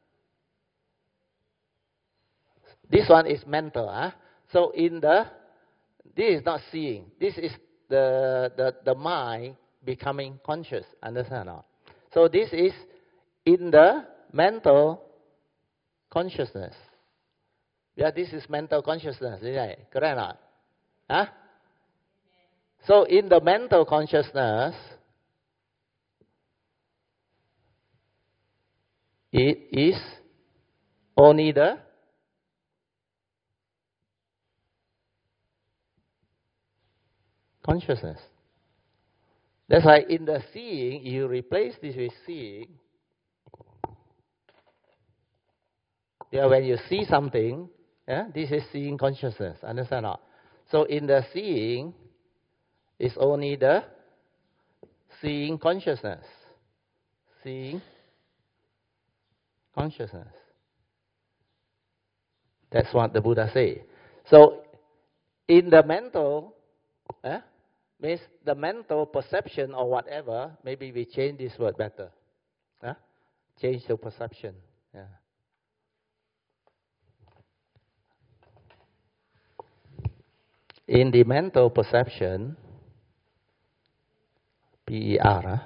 this one is mental. Huh? So in the, this is not seeing. This is the, the, the mind becoming conscious. Understand or not? So this is in the mental consciousness. Yeah, this is mental consciousness. Isn't it? Correct or not? Huh? So in the mental consciousness, it is only the consciousness. That's why in the seeing, you replace this with seeing. Yeah, when you see something, yeah, this is seeing consciousness. Understand or not? So in the seeing, it's only the seeing consciousness. Seeing consciousness. That's what the Buddha say. So in the mental, eh, means the mental perception or whatever, maybe we change this word better. Eh? Change the perception. Yeah. In the mental perception, P E R, huh?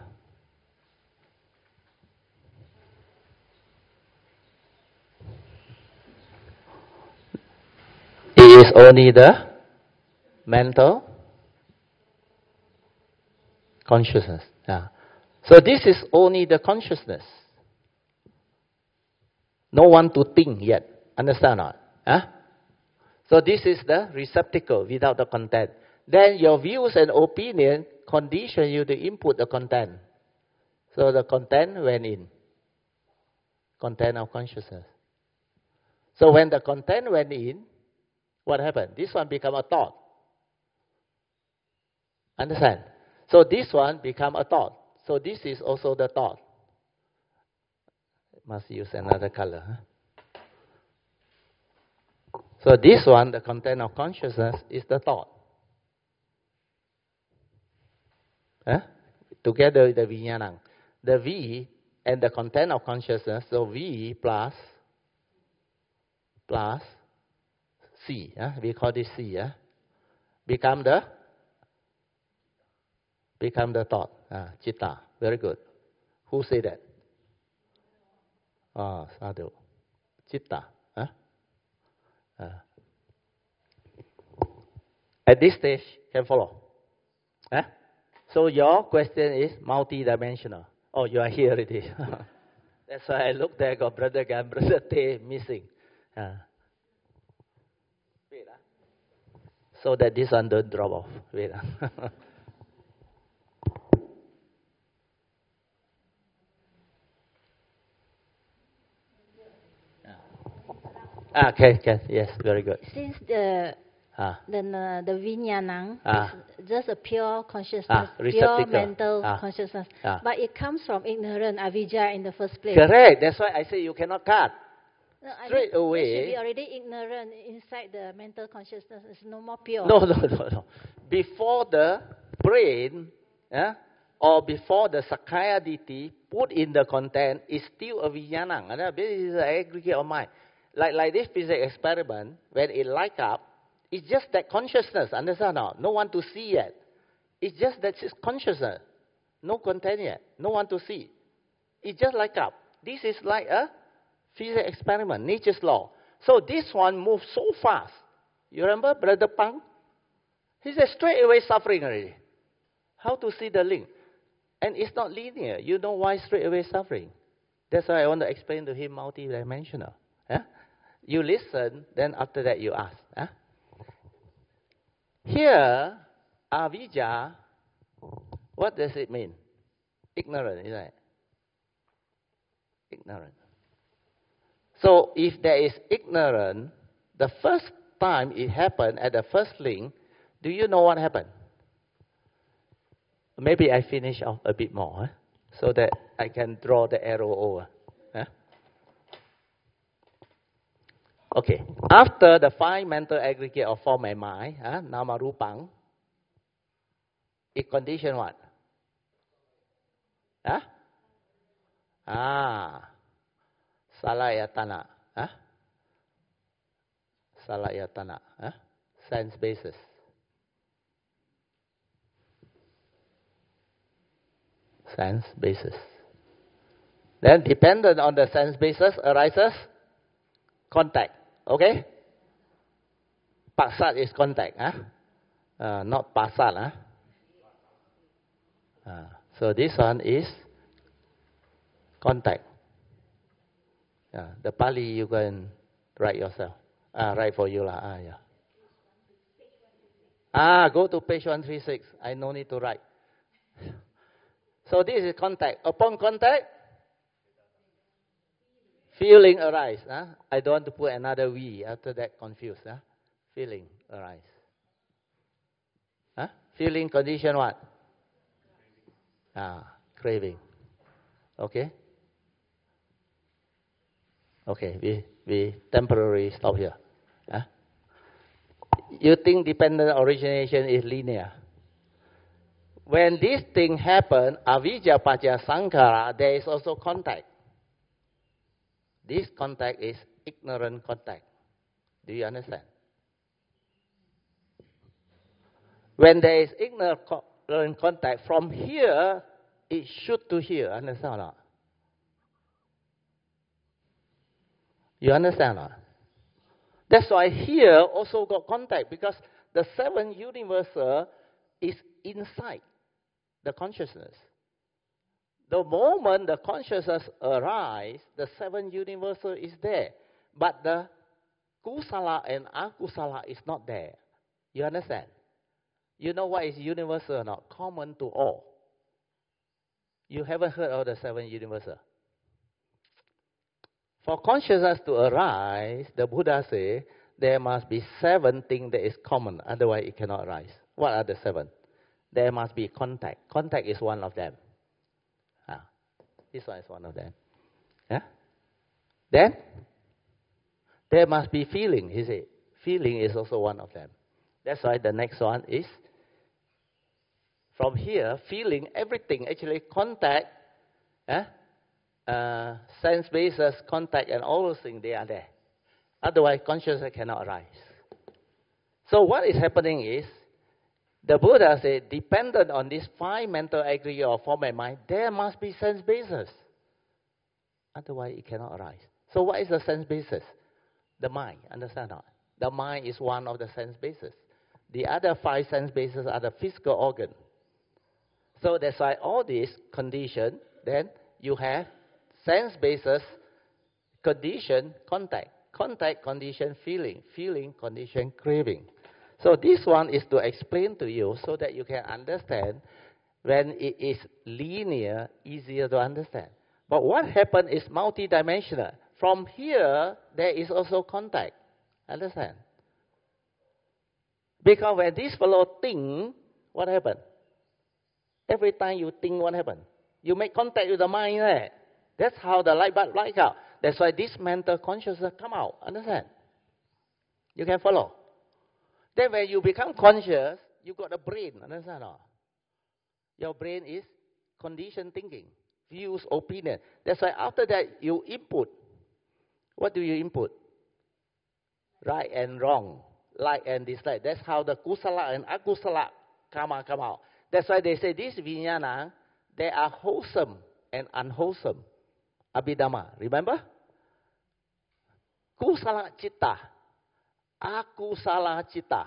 It is only the mental consciousness. Yeah. So this is only the consciousness. No one to think yet. Understand or not? Huh? So this is the receptacle without the content. Then your views and opinion condition you to input the content. So the content went in. Content of consciousness. So when the content went in, what happened? This one become a thought. Understand? So this one become a thought. So this is also the thought. Must use another color. Huh? So this one, the content of consciousness, is the thought. Huh? Together with the vijnanam. The V and the content of consciousness, so V plus, plus C. Huh? We call this C. Huh? Become the become the thought. Ah, citta. Very good. Who say that? Ah, sadhu. Citta. Huh? Uh, at this stage, can follow. Huh? So your question is multi-dimensional. Oh, you are here already. That's why I looked there, got Brother Gan, Brother Tay missing. Uh, wait, uh. So that this one don't drop off. Wait. Uh. Ah, okay, okay, yes, very good. Since the Ah. the uh, the vijnanam Ah. is just a pure consciousness, Ah, pure receptacle. mental Ah. consciousness, Ah. but it comes from ignorant avijja in the first place. Correct. That's why I say you cannot cut. No, I Straight mean, away. It should be already ignorant inside the mental consciousness. It's no more pure. No, no, no, no. Before the brain, yeah, or before the Sakaya Ditti put in the content, is still a vijnanam. This is an aggregate of mind. Like, like this physics experiment, when it light up, it's just that consciousness, understand or not? No one to see yet. It's just that it's consciousness. No content yet. No one to see. It just light up. This is like a physics experiment, nature's law. So this one moves so fast. You remember Brother Pang? He said straight away suffering already. How to see the link? And it's not linear. You know why straight away suffering. That's why I want to explain to him multidimensional. Yeah? You listen, then after that you ask. Huh? Here, avijja, what does it mean? Ignorant, isn't it? Ignorant. So if there is ignorant, the first time it happened at the first link, do you know what happened? Maybe I finish off a bit more, huh? So that I can draw the arrow over. Huh? Okay, after the five mental aggregate of form and mind, huh, nama rupang, it condition what? Huh? Ah, salayatana, huh? Salayatana, huh? Sense basis. Sense basis. Then dependent on the sense basis arises contact. Okay? Pasat is contact, huh? Uh, not pasat, huh? Uh, so this one is contact. Uh, the Pali you go and write yourself. Uh, write for you lah. Ah, yeah. Ah, go to page one thirty-six. I no need to write. So this is contact. Upon contact, Feeling arise. Huh? I don't want to put another V after that, confused. Huh? Feeling arise. Huh? Feeling condition what? Ah, craving. Okay? Okay, we, we temporarily stop here. Huh? You think dependent origination is linear? When this thing happen, avijja paccaya sankhara, there is also contact. This contact is ignorant contact. Do you understand? When there is ignorant contact, from here, it should to here. Understand or not? You understand or not? That's why here also got contact, because the seven universal is inside the consciousness. The moment the consciousness arises, the seven universal is there. But the kusala and akusala is not there. You understand? You know what is universal or not? Common to all. You haven't heard of the seven universal. For consciousness to arise, the Buddha says, there must be seven things that is common, otherwise it cannot arise. What are the seven? There must be contact. Contact is one of them. Ah, this one is one of them. Yeah? Then, there must be feeling, he said. Feeling is also one of them. That's why the next one is, from here, feeling everything, actually contact, eh? uh, sense basis, contact, and all those things, they are there. Otherwise, consciousness cannot arise. So what is happening is, the Buddha said, dependent on these five mental aggregate or form and mind, there must be sense basis. Otherwise, it cannot arise. So what is the sense basis? The mind, understand or not? The mind is one of the sense basis. The other five sense bases are the physical organ. So that's why all these condition, then you have sense basis, condition, contact. Contact, condition, feeling. Feeling, condition, craving. So this one is to explain to you so that you can understand. When it is linear, easier to understand. But what happened is multidimensional. From here, there is also contact. Understand? Because when this fellow think, what happened? Every time you think, what happened? You make contact with the mind, right? That's how the light bulb lights out. That's why this mental consciousness come out. Understand? You can follow. Then when you become conscious, you got a brain. Understand or not? Your brain is conditioned thinking, views, opinion. That's why after that you input. What do you input? Right and wrong, like and dislike. That's how the kusala and akusala karma come out. That's why they say this vijnana, they are wholesome and unwholesome. Abhidhamma, remember? Kusala citta, akusala citta.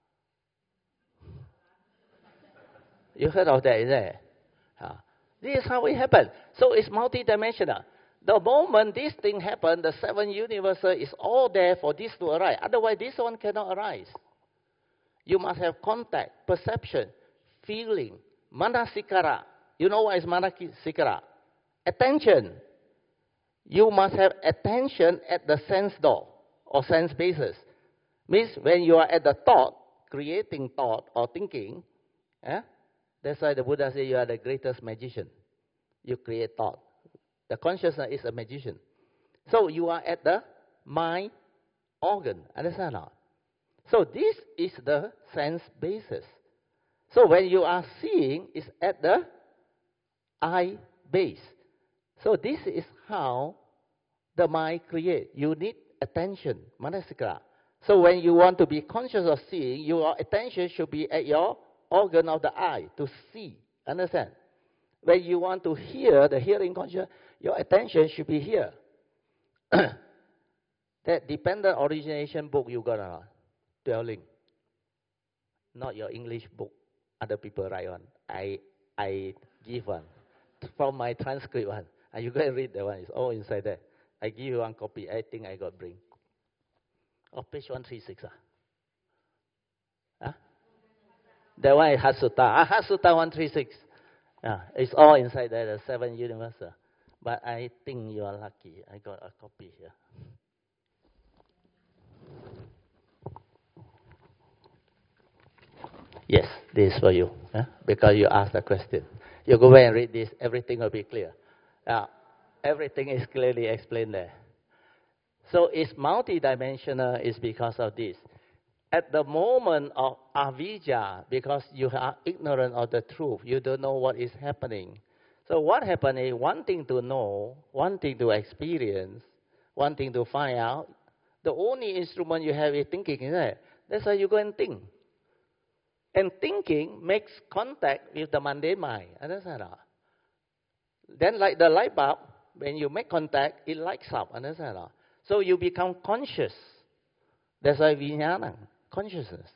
You heard of that, isn't it? Uh, this is how it happens. So it's multidimensional. The moment this thing happens, the seven universal is all there for this to arise. Otherwise, this one cannot arise. You must have contact, perception, feeling, manasikara. You know what is manasikara? Attention. You must have attention at the sense door or sense basis. Means when you are at the thought, creating thought or thinking, eh? That's why the Buddha says you are the greatest magician. You create thought. The consciousness is a magician. So you are at the mind organ. Understand or not? So this is the sense basis. So when you are seeing, it's at the eye base. So this is how the mind creates. You need attention, manasikara. So when you want to be conscious of seeing, your attention should be at your organ of the eye to see. Understand? When you want to hear, the hearing conscious, your attention should be here. That dependent origination book you got or not? Dwelling. Not your English book. Other people write one. I I give one. From my transcript one. And you go and read that one. It's all inside there. I give you one copy. I think I got bring. Oh, page one thirty-six. Ah. Huh? That one is Hatsuta. Ah, Hatsuta one thirty-six. Yeah, it's all inside there, the seven universal. But I think you are lucky. I got a copy here. Yes, this is for you, huh? Because you asked the question. You go away and read this, everything will be clear. Now, everything is clearly explained there. So it's multidimensional is because of this. At the moment of avidya, because you are ignorant of the truth, you don't know what is happening. So what happened is one thing to know, one thing to experience, one thing to find out. The only instrument you have is thinking, isn't it? That's why you go and think. And thinking makes contact with the mundane mind. Understand that? Then like the light bulb, when you make contact, it lights up. Understand that? So you become conscious. That's why vijnana, consciousness.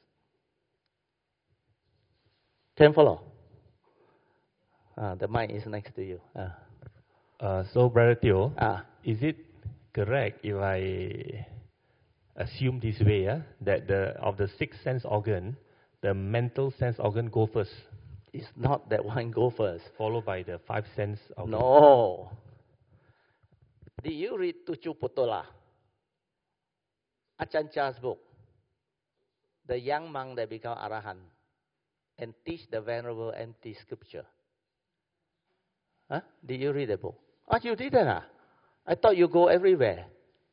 Can follow? Uh, the mind is next to you. Uh. Uh, so, Brother Teo, uh. is it correct if I assume this way, uh, that the of the six sense organ, the mental sense organ go first? It's not that one go first. Followed by the five sense organ? No. Did you read Tujuh Potala? Ajahn Chah's book. The young monk that become Arahant and teach the Venerable empty scripture. Huh? Did you read the book? Oh, you didn't, ah? I thought you go everywhere.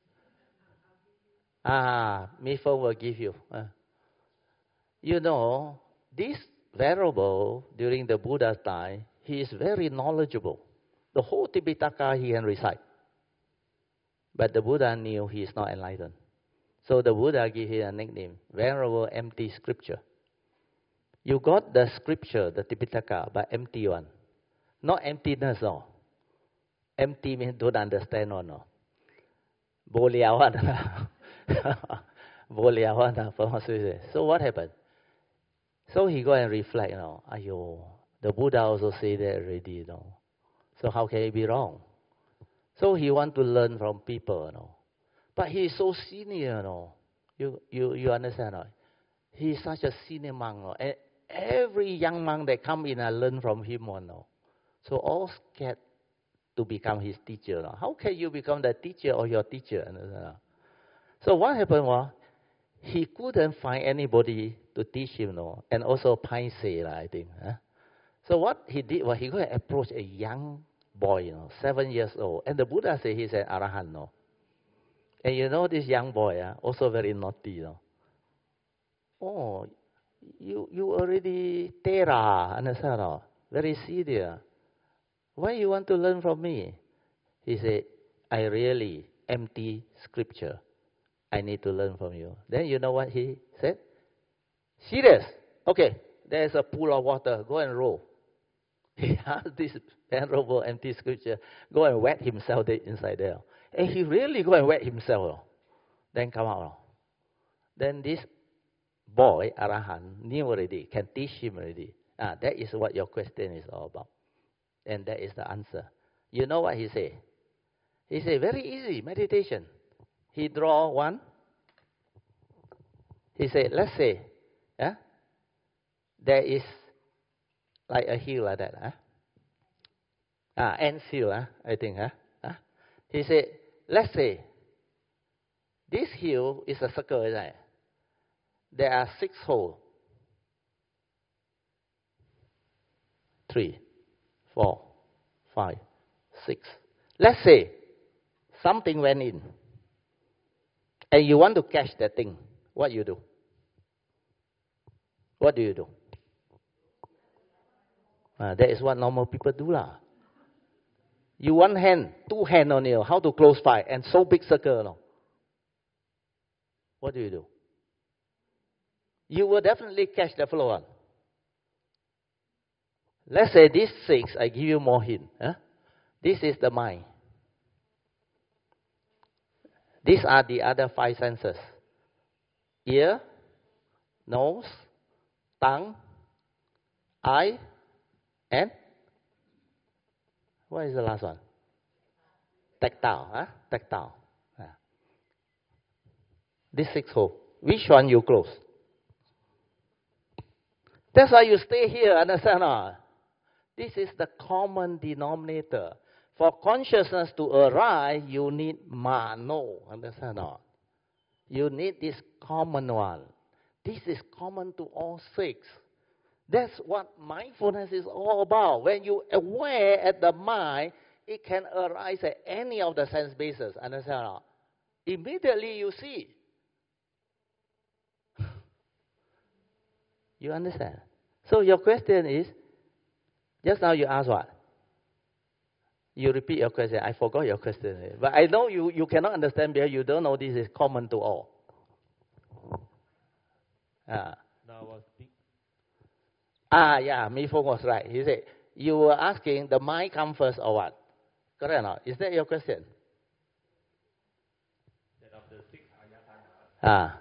Ah, Mifo will give you. Uh. You know, this Venerable, during the Buddha's time, he is very knowledgeable. The whole Tipitaka he can recite. But the Buddha knew he is not enlightened. So the Buddha gave him a nickname, Venerable Empty Scripture. You got the scripture, the Tipitaka, but empty one. Not emptiness, no. Empty means don't understand or no. Boliawan. Boliawan. So what happened? So he go and reflect, you know, ayo, the Buddha also say that already, you know. So how can it be wrong? So he want to learn from people, you know. But he is so senior, you know. You, you, you understand, no? He is such a senior monk, no? And every young monk that come in and learn from him, you know. So all scared to become his teacher. No? How can you become the teacher of your teacher? Understand? So what happened was, he couldn't find anybody to teach him, no? And also paise, I think. Huh? So what he did was, he go and approach a young boy, you know, seven years old. And the Buddha said he's an Arahant, no? And you know this young boy, uh, also very naughty, you know. Oh, you you already Tera, understand? No? Very serious. Why you want to learn from me? He said, I really empty scripture. I need to learn from you. Then you know what he said? Serious? Okay, there's a pool of water. Go and roll. He asked this venerable empty scripture, go and wet himself there inside there. And he really go and wet himself. Then come out. Then this boy, Arahant, knew already, can teach him already. Ah, that is what your question is all about. And that is the answer. You know what he said? He said, very easy, meditation. He draw one. He said, let's say, yeah, there is like a hill like that. Huh? Ah, ant hill, huh? I think. Huh? Huh? He said, let's say, this hill is a circle, isn't it? There are six holes. Three, four, five, six. Let's say something went in. And you want to catch that thing. What you do? What do you do? Uh, that is what normal people do lah. You one hand, two hand on you, how to close five, and so big circle. No? What do you do? You will definitely catch the flow one. Let's say this six, I give you more hint. Huh? This is the mind. These are the other five senses. Ear, nose, tongue, eye, and what is the last one? Tactile. Huh? Tactile. Yeah. This six hole. Which one you close? That's why you stay here, understand? Or? This is the common denominator. For consciousness to arise, you need mano. Understand or not? You need this common one. This is common to all six. That's what mindfulness is all about. When you aware at the mind, it can arise at any of the sense bases. Understand or not? Immediately you see. You understand? So your question is, just now you asked what? You repeat your question. I forgot your question. But I know you, you cannot understand because you don't know this is common to all. Ah, Now I was think- ah yeah, Mifong was right. He said, you were asking the mind come first or what? Correct or not? Is that your question? that of the six ayatanas, Ah,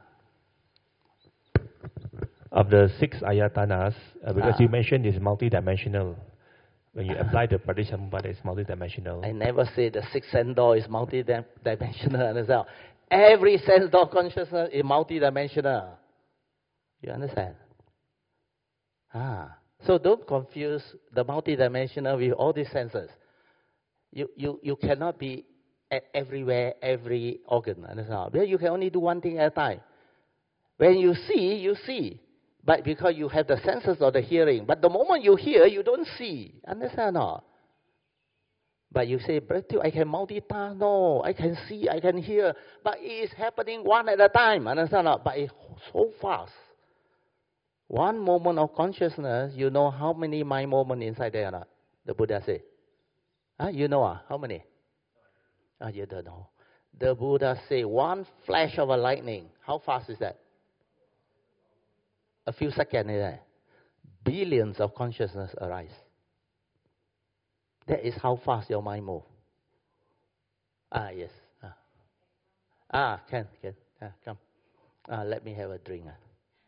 of the six ayatanas, uh, because Ah. you mentioned it's multidimensional. When you apply the Pradeshamuppada, it's multidimensional. I never say the sixth sense door is multi-dimensional. Understand? Every sense door consciousness is multi-dimensional. You understand? Ah, so don't confuse the multi-dimensional with all these senses. You, you, you cannot be at everywhere, every organ. Understand? Because you can only do one thing at a time. When you see, you see. But because you have the senses of the hearing. But the moment you hear, you don't see. Understand or not? But you say, Brother, I can multitask. No, I can see, I can hear. But it is happening one at a time. Understand or not? But it's so fast. One moment of consciousness, you know how many mind moments inside there or not? The Buddha said. Huh? You know uh, how many? Ah, you don't know. The Buddha said one flash of a lightning. How fast is that? A few seconds, is that? Billions of consciousness arise. That is how fast your mind moves. Ah, yes. Ah, ah can, can. Ah, come. Ah, let me have a drink. Ah.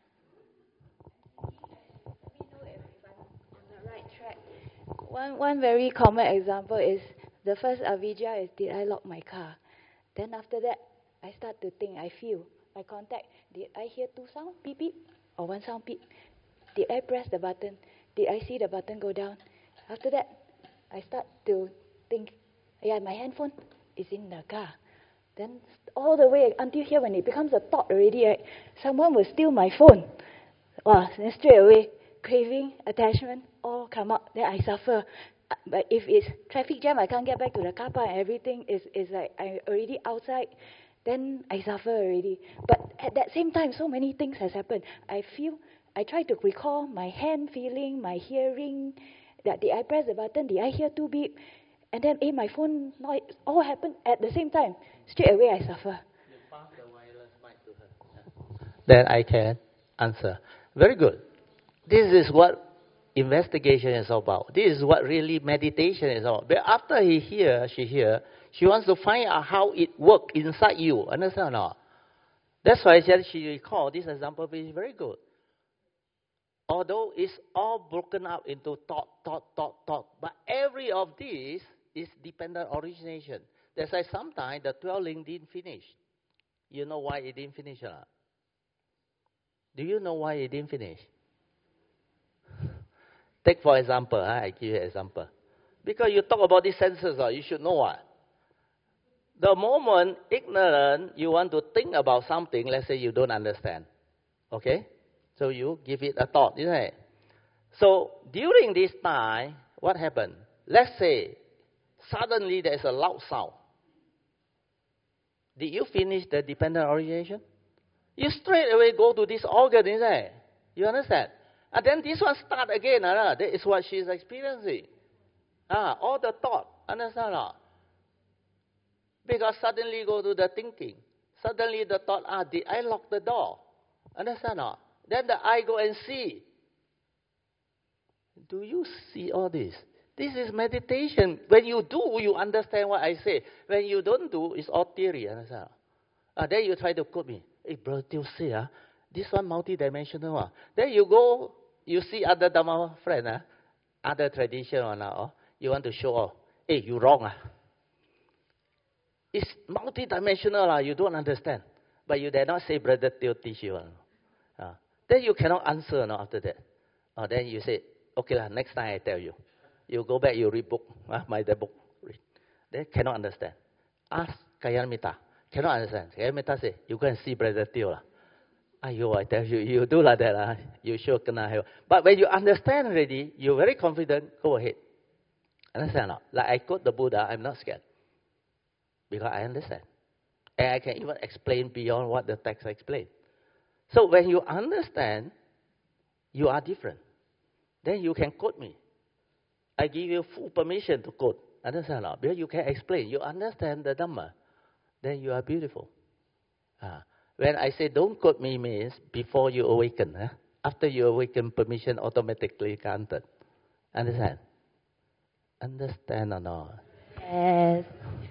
One, one very common example is the first avijja is, did I lock my car? Then after that, I start to think, I feel, I contact, did I hear two sound, beep beep, or one sound beep? Did I press the button? Did I see the button go down? After that, I start to think, yeah, my handphone is in the car. Then all the way until here, when it becomes a thought already, right, someone will steal my phone. Wow, then straight away, craving, attachment, all come up. Then I suffer. But if it's traffic jam, I can't get back to the car park and everything is, is like I'm already outside, then I suffer already. But at that same time, so many things has happened. I feel, I try to recall my hand feeling, my hearing, that did I press the button, did I hear two beep? And then, eh, my phone noise, all happened at the same time. Straight away, I suffer. You pass the wireless mic to her. Then I can answer. Very good. This is what investigation is about. This is what really meditation is about. But after he hear, she hear, she wants to find out how it works inside you. Understand or not? That's why I said she recall this example is very good. Although it's all broken up into thought, thought, thought, thought, but every of these is dependent origination. That's why sometimes the twelve link didn't finish. You know why it didn't finish or not? Do you know why it didn't finish? Take for example, I give you an example. Because you talk about these senses, you should know what. The moment ignorant, you want to think about something, let's say you don't understand. Okay? So you give it a thought, isn't it? So during this time, what happened? Let's say suddenly there's a loud sound. Did you finish the dependent origination? You straight away go to this organ, isn't it? You understand? And then this one start again. Uh, that is what she's experiencing. Ah, all the thought. Understand or not? Because suddenly go to the thinking. Suddenly the thought, ah, did I lock the door? Understand or not? Then the eye go and see. Do you see all this? This is meditation. When you do, you understand what I say. When you don't do, it's all theory. Understand? Ah, then you try to quote me. Hey, brother, you see, ah, this one multi-dimensional. Ah. Then you go, you see other Dhamma friend, ah, other tradition or not. Oh, you want to show off. Hey, you wrong. Ah. It's multi-dimensional. Ah. You don't understand. But you dare not say, brother, Teo teach you. Ah. Then you cannot answer no, after that. Uh, then you say, okay, lah, next time I tell you. You go back, you read book, uh, my the book. Read. They cannot understand. Ask Kayanamita. Cannot understand. Kayanamita say, you go and see Brother Teo. Ayo, I tell you, you do like that. Uh, you sure cannot help. But when you understand already, you're very confident, go ahead. Understand or not? Like I quote the Buddha, I'm not scared. Because I understand. And I can even explain beyond what the text explains. So when you understand, you are different. Then you can quote me. I give you full permission to quote. Understand or not? Because you can explain. You understand the Dhamma. Then you are beautiful. Uh, when I say don't quote me means before you awaken. Huh? After you awaken, permission automatically granted. Understand? Understand or not? Yes.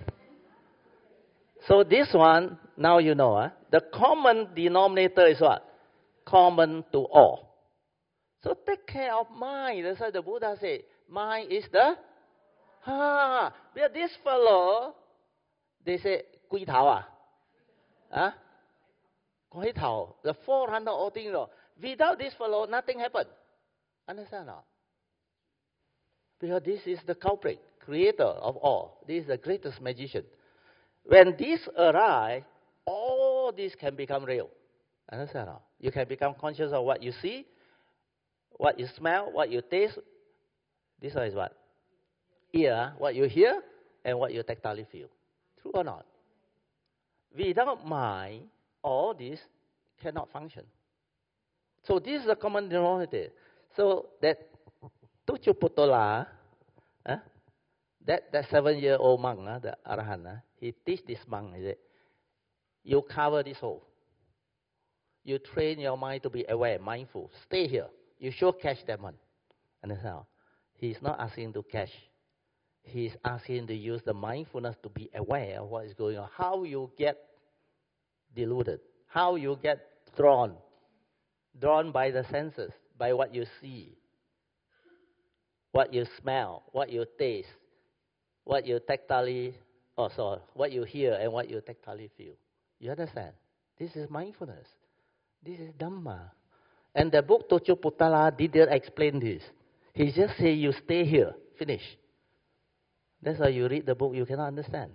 So this one, now you know, huh? The common denominator is what? Common to all. So take care of mind. That's why the Buddha said, mind is the... Ah, but this fellow, they say, Quy Thảo ah? Huh? Quy Thảo, the four hundred odd things. Without this fellow, nothing happened. Understand or not? Because this is the culprit, creator of all. This is the greatest magician. When this arrives, all this can become real. Understand or not? You can become conscious of what you see, what you smell, what you taste. This one is what? Ear, what you hear, and what you tactily feel. True or not? Without mind, all this cannot function. So this is the common denominator. So that Tuchuputola, eh, that, that seven-year-old monk, uh, the Arahant, uh, he teach this monk, he said, you cover this hole. You train your mind to be aware, mindful. Stay here. You sure catch that one. Understand? He's not asking to catch. He's asking to use the mindfulness to be aware of what is going on. How you get deluded. How you get drawn. Drawn by the senses, by what you see, what you smell, what you taste, what you tactily, oh sorry, what you hear and what you tactily feel. You understand? This is mindfulness. This is Dhamma. And the book Tuchuputtala didn't explain this. He just say you stay here, finish. That's why you read the book, you cannot understand.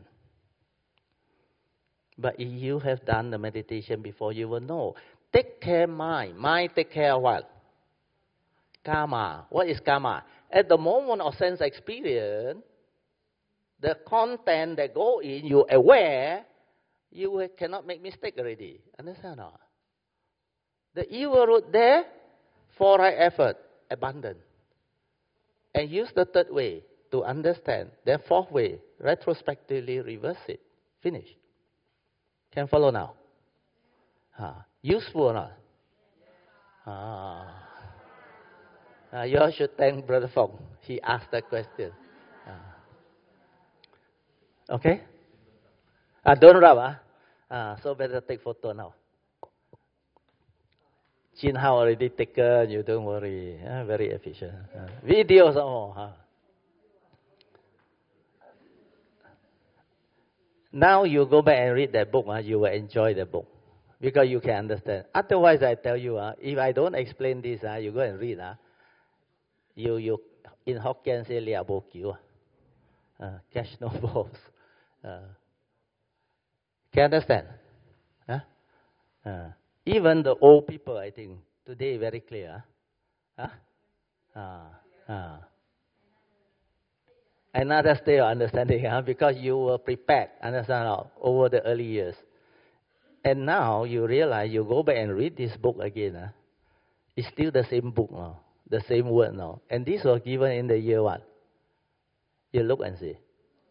But if you have done the meditation before, you will know. Take care mind. Mind take care of what? Karma. What is karma? At the moment of sense experience, the content that go in, you're aware, you cannot make mistake already. Understand or not? The evil root there, for right effort, abandon. And use the third way to understand. Then fourth way, retrospectively reverse it. Finish. Can follow now? Huh. Useful or not? Ah. Uh, you all should thank Brother Fong. He asked that question. Uh. Okay? Uh, don't rub. Uh. Uh, so better take photo now. Chin Hao already taken. You don't worry. Uh, very efficient. Uh, videos all. Huh? Now you go back and read that book. Uh, you will enjoy the book. Because you can understand. Otherwise, I tell you, uh, if I don't explain this, uh, you go and read. Uh, you, you, in Hokkien, say, Lia Bo Kiu. Uh, catch no balls. Uh, can understand? Huh? Uh, even the old people, I think, today very clear. Huh? Uh, uh. Another state of understanding, huh? Because you were prepared, understand, uh, over the early years. And now you realize you go back and read this book again. Uh, it's still the same book now, the same word now. And this was given in the year what? You look and see.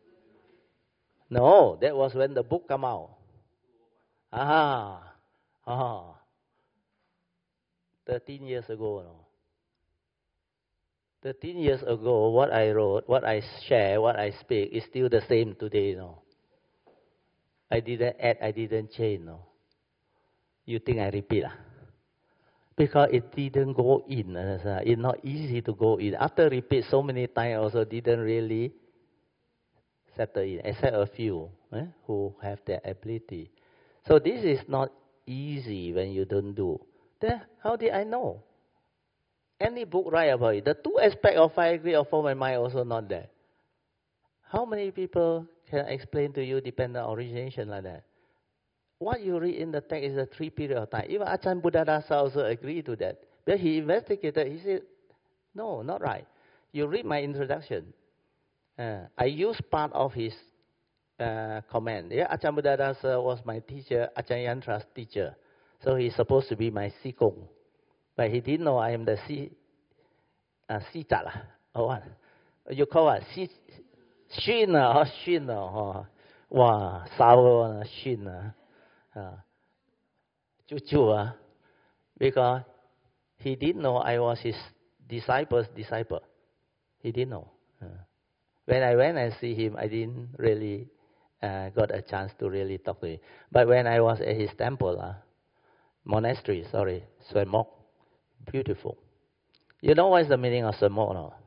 No, that was when the book came out. Ah, ah. thirteen years ago. No? thirteen years ago, what I wrote, what I share, what I speak is still the same today. No? I didn't add, I didn't change, no. You think I repeat? Ah? Because it didn't go in. Uh, it's not easy to go in. After repeat so many times, also didn't really settle in, except a few eh, who have that ability. So this is not easy when you don't do. Then how did I know? Any book write about it. The two aspects of five degree of form and mind also not there. How many people can explain to you dependent origination like that? What you read in the text is a three period of time. Even Ajahn Buddhadasa also agreed to that. But he investigated, he said, no, not right. You read my introduction. Uh, I use part of his uh, comment. Yeah, Ajahn Buddhadasa was my teacher, Ajahn Yantra's teacher. So he's supposed to be my Sikong. But he didn't know I am the Si, uh, Si Chala, or what? You call it Si, Shin, or Shin, or, wow, sour, Shin. Uh, Chuchu, because he didn't know I was his disciple's disciple. He didn't know. Uh, when I went and see him, I didn't really uh, got a chance to really talk to him. But when I was at his temple, uh, monastery, sorry, Suan Mok, beautiful. You know what is the meaning of Suan Mok? No?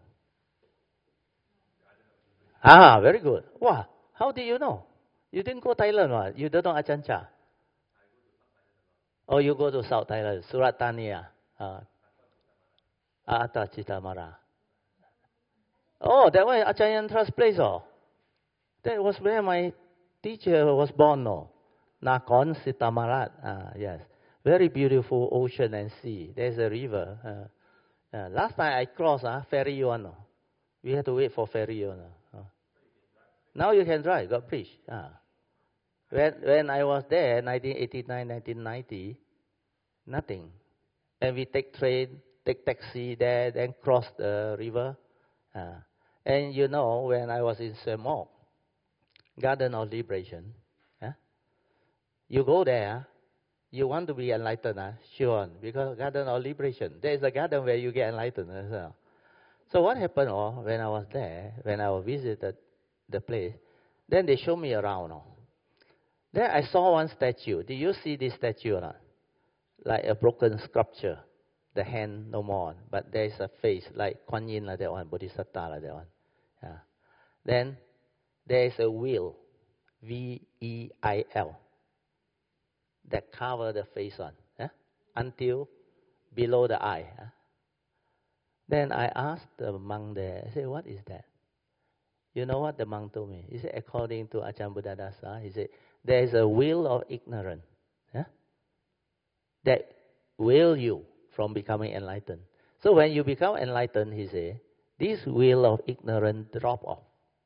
Ah, very good. Wow, how do you know? You didn't go Thailand, what? You don't know Ajahn Chah? Oh, you go to South Thailand, Surat Thani, uh, Atta Chitamara. Oh, that was Ajahn Yantra's place, oh. That was where my teacher was born, no. Nakhon Sitamarat, ah, yes. Very beautiful ocean and sea. There's a river. Uh, uh, last time I crossed, uh, ferry one, no. We had to wait for ferry one. Uh. Now you can drive, got bridge. Ah. When, when I was there, nineteen eighty-nine, nineteen ninety, nothing. And we take train, take taxi there, then cross the river. Uh, and you know, when I was in Suan Mok, Garden of Liberation, uh, you go there, you want to be enlightened, uh, sure, because Garden of Liberation, there is a garden where you get enlightened as well. So what happened oh, when I was there, when I visited the place, then they showed me around. Oh. Then I saw one statue. Did you see this statue or not? Like a broken sculpture. The hand no more, but there is a face like Kuan Yin like that one, Bodhisattva like that one. Yeah. Then there is a wheel, V E I L, that cover the face on, yeah? Until below the eye. Yeah? Then I asked the monk there, I said, what is that? You know what the monk told me? He said, according to Ajahn Buddhadasa, he said, there is a wheel of ignorance yeah? that will you from becoming enlightened. So when you become enlightened, he said, this wheel of ignorance drop off.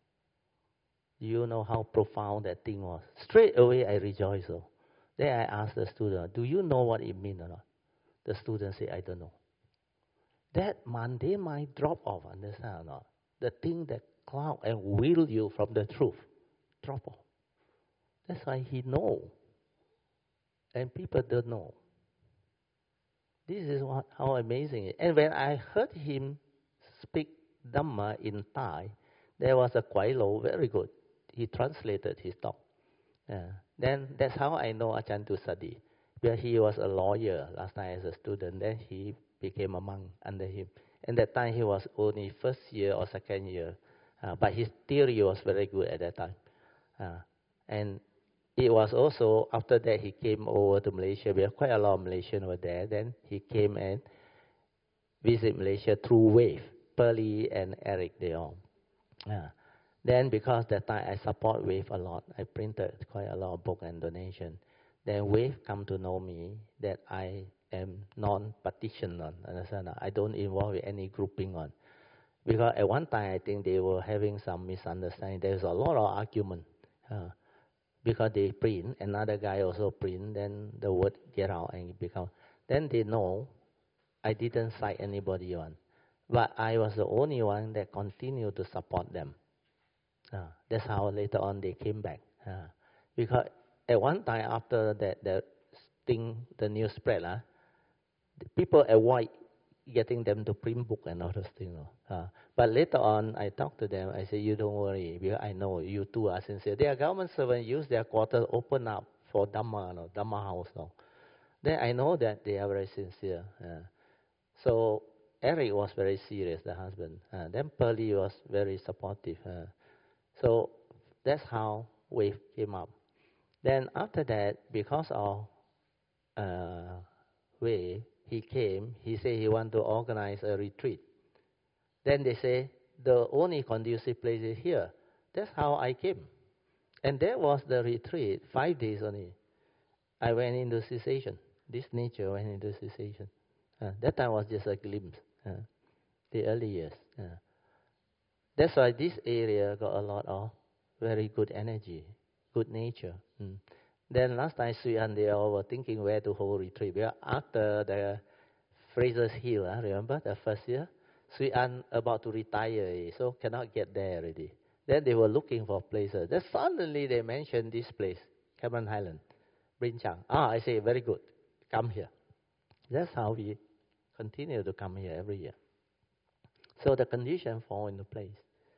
You know how profound that thing was. Straight away I rejoiced. So. Then I asked the student, do you know what it means or not? The student said, I don't know. That mundane mind drop off, understand or not? The thing that cloud and will you from the truth, drop off. That's why he know. And people don't know. This is what, how amazing it is. And when I heard him speak Dhamma in Thai, there was a Kwai Lo, very good. He translated his talk. Yeah. Then that's how I know Ajahn Tusadi. Because he was a lawyer last time as a student. Then he became a monk under him. And that time he was only first year or second year. Uh, but his theory was very good at that time. Uh, and it was also, after that he came over to Malaysia. We have quite a lot of Malaysians over there. Then he came and visited Malaysia through Wave. Pearly and Eric, they all. Uh, then because that time I support Wave a lot, I printed quite a lot of book and donation. Then Wave come to know me that I am non-partition on. Understand? I don't involve in any grouping on. Because at one time I think they were having some misunderstanding. There's a lot of argument. Uh, because they print, another guy also print, then the word get out and it become. Then they know I didn't cite anybody on. But I was the only one that continued to support them. Uh, that's how later on they came back. Uh, because at one time after that the thing, the news spread, uh, the people avoid getting them to print book and all those things. Uh, but later on, I talked to them. I said, you don't worry, because I know you two are sincere. Their government servants use their quarters open up for Dhamma, no, Dhamma house. No. Then I know that they are very sincere. Uh, so Eric was very serious, the husband. Uh, then Pearly was very supportive. Uh, so that's how Wave came up. Then after that, because of uh, Wave, he came, he said he wanted to organize a retreat. Then they say, the only conducive place is here. That's how I came. And that was the retreat, five days only. I went into cessation. This nature went into cessation. Uh, that time was just a glimpse, uh, the early years. Uh. That's why this area got a lot of very good energy, good nature. Mm. Then last time, Sui and they all were thinking where to hold retreat. Because after the Fraser's Hill, uh, remember the first year? Sui An about to retire, so cannot get there already. Then they were looking for places. Then suddenly they mentioned this place, Cameron Highland, Brin Chang. Ah, I say, very good, come here. That's how we continue to come here every year. So the conditions fall into place.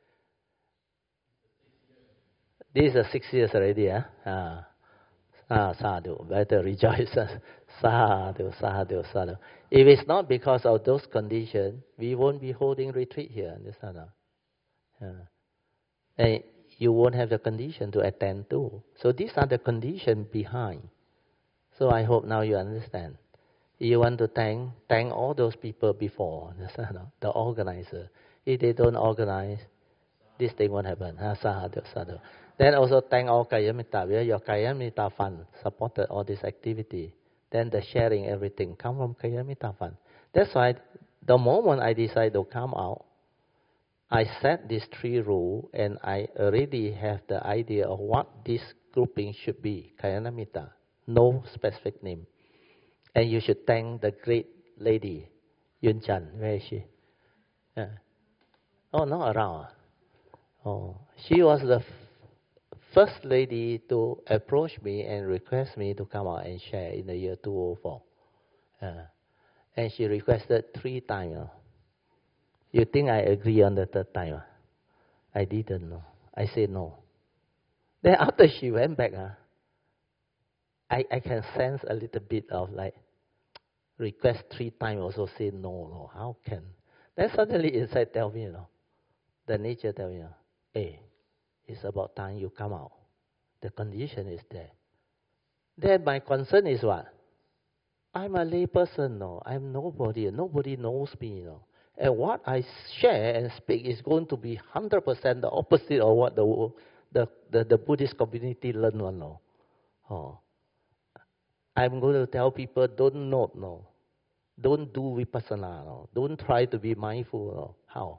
This is six years already, huh? Ah. Ah, sadhu, better rejoice. Sadhu, sadhu, sadhu. If it's not because of those conditions, we won't be holding retreat here, understand? Yeah. And you won't have the condition to attend to. So these are the conditions behind. So I hope now you understand. You want to thank, thank all those people before, understand? The organizer. If they don't organize, this thing won't happen. Ah, sadhu, sadhu. Then also thank all Kayamitta, because your Kayamitta fund supported all this activity. Then the sharing, everything come from Kayamitta fund. That's why the moment I decide to come out, I set these three rules, and I already have the idea of what this grouping should be. Kayamitta, no specific name. And you should thank the great lady, Yun Chan. Where is she? Yeah. Oh, not around. Oh, she was the first lady to approach me and request me to come out and share in the year two thousand four. Uh, and she requested three times. Uh. You think I agree on the third time? Uh? I didn't know. I said no. Then after she went back, uh, I, I can sense a little bit of like, request three times also say no, no. How can? Then suddenly inside tell me, you know, the nature tell me, you know, hey, it's about time you come out. The condition is there. Then my concern is what? I'm a lay person, no. I'm nobody. Nobody knows me, you know. And what I share and speak is going to be one hundred percent the opposite of what the the, the, the Buddhist community learn, no. Oh. I'm going to tell people, don't note, no. Don't do vipassana, no. Don't try to be mindful, no. How?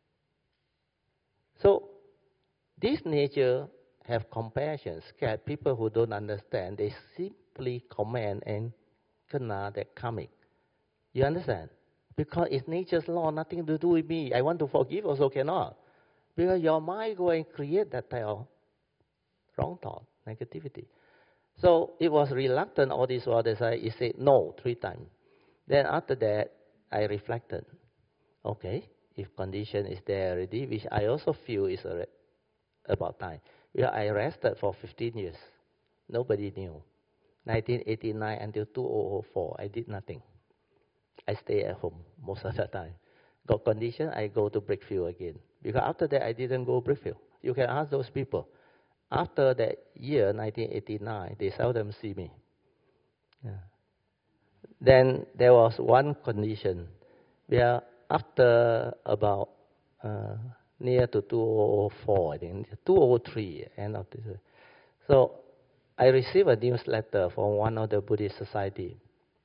So, this nature have compassion, scared people who don't understand. They simply comment and kena that karmic. You understand? Because it's nature's law, nothing to do with me. I want to forgive also cannot. Because your mind go and create that type of wrong thought, negativity. So it was reluctant all this while. They said, it said no three times. Then after that, I reflected. Okay, if condition is there already, which I also feel is already about time. Yeah, I rested for fifteen years. Nobody knew. nineteen eighty-nine until two thousand four, I did nothing. I stay at home most of the time. Got condition, I go to Brickfield again. Because after that, I didn't go Brickfield. You can ask those people. After that year, nineteen eighty-nine, they seldom see me. Yeah. Then there was one condition where after about uh, near to two thousand four, I think, two thousand three, end of this. So I received a newsletter from one of the Buddhist society.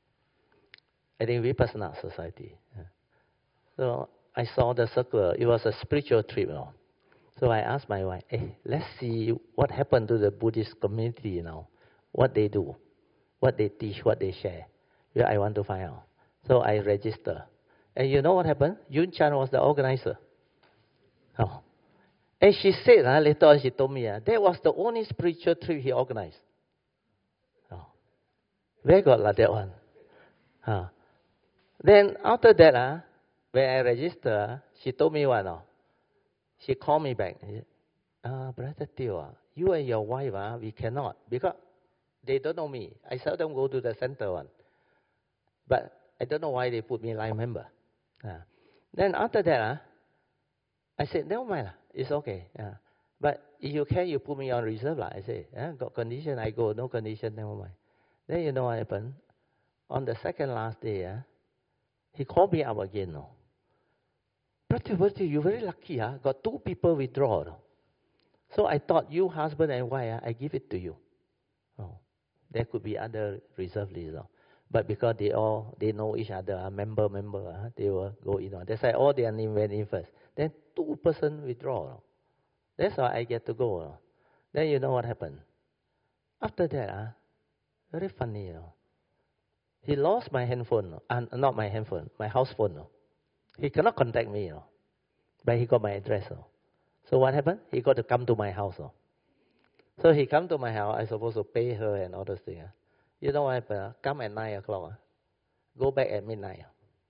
I think Vipassana society. Yeah. So I saw the circular. It was a spiritual trip, you know. So I asked my wife, hey, let's see what happened to the Buddhist community, you know, what they do, what they teach, what they share. Yeah, I want to find out. So I register. And you know what happened? Yun Chan was the organizer. Oh. And she said, uh, later on she told me, uh, that was the only spiritual trip he organized. Oh. Where got like that one? Uh. Then after that, uh, when I register, she told me what, no? She called me back. Uh, Brother Teo, uh, you and your wife, uh, we cannot, because they don't know me. I seldom go to the center one. But I don't know why they put me line member. Uh. Then after that, uh, I said, never mind, it's okay. Uh. But if you can, you put me on reserve. Uh. I said, uh, got condition, I go. No condition, never mind. Then you know what happened? On the second last day, uh, he called me up again. No? Brother, brother, you're very lucky. Huh? Got two people withdraw. No? So I thought you husband and wife, I give it to you. Oh, there could be other reserve list. Oh. But because they all, they know each other, uh, member, member, uh, they will go in. That's why all their name went in first. Then two person withdraw. Oh. That's why I get to go. Oh. Then you know what happened? After that, uh, very funny. Oh. He lost my handphone, uh, not my handphone, my house phone. Oh. He cannot contact me. Oh. But he got my address. Oh. So what happened? He got to come to my house. Oh. So he come to my house, I supposed to pay her and all those things. Uh. You know what happened? Come at nine o'clock. Go back at midnight.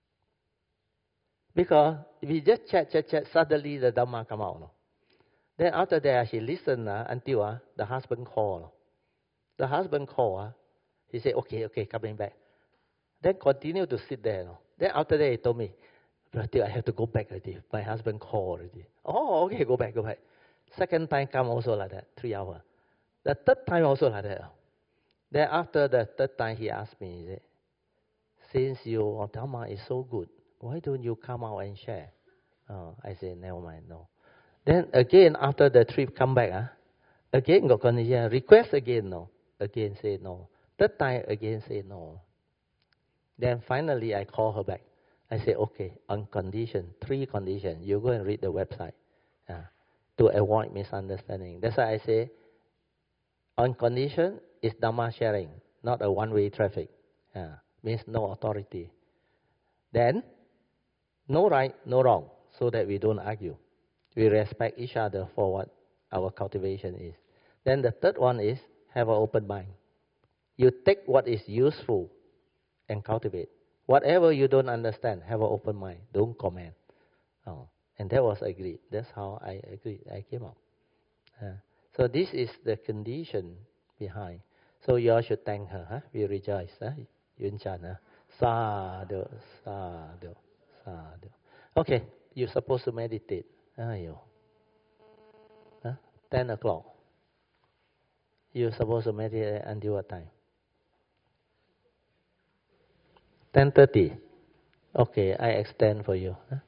Because we just chat, chat, chat. Suddenly the Dhamma come out. Then after that, she listened uh, until uh, the husband called. The husband called. Uh, he said, okay, okay, coming back. Then continue to sit there. Then after that, he told me, brother, I have to go back already. My husband called already. Oh, okay, go back, go back. Second time come also like that, three hours. The third time also like that. Then after the third time, he asked me, he said, since your Dhamma is so good, why don't you come out and share? Oh, I said, never mind, no. Then again, after the trip come back, uh, again got condition, request again, no. Again say no. Third time, again say no. Then finally, I call her back. I said, okay, on condition, three conditions. You go and read the website uh, to avoid misunderstanding. That's why I say, on condition, is Dhamma sharing, not a one-way traffic. Uh, means no authority. Then, no right, no wrong, so that we don't argue. We respect each other for what our cultivation is. Then the third one is, have an open mind. You take what is useful and cultivate. Whatever you don't understand, have an open mind. Don't comment. Oh, and that was agreed. That's how I agreed. I came up. Uh, so this is the condition behind. So you all should thank her. Huh? We rejoice. Huh? Yun Chan. Huh? Sadhu, sadhu, sadhu. Okay, you're supposed to meditate. Ayo. Huh? Ten o'clock. You're supposed to meditate until what time? Ten thirty. Okay, I extend for you. Huh?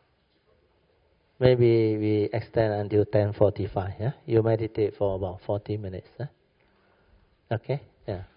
Maybe we extend until ten forty-five. Yeah? You meditate for about forty minutes. Huh? Okay? Yeah.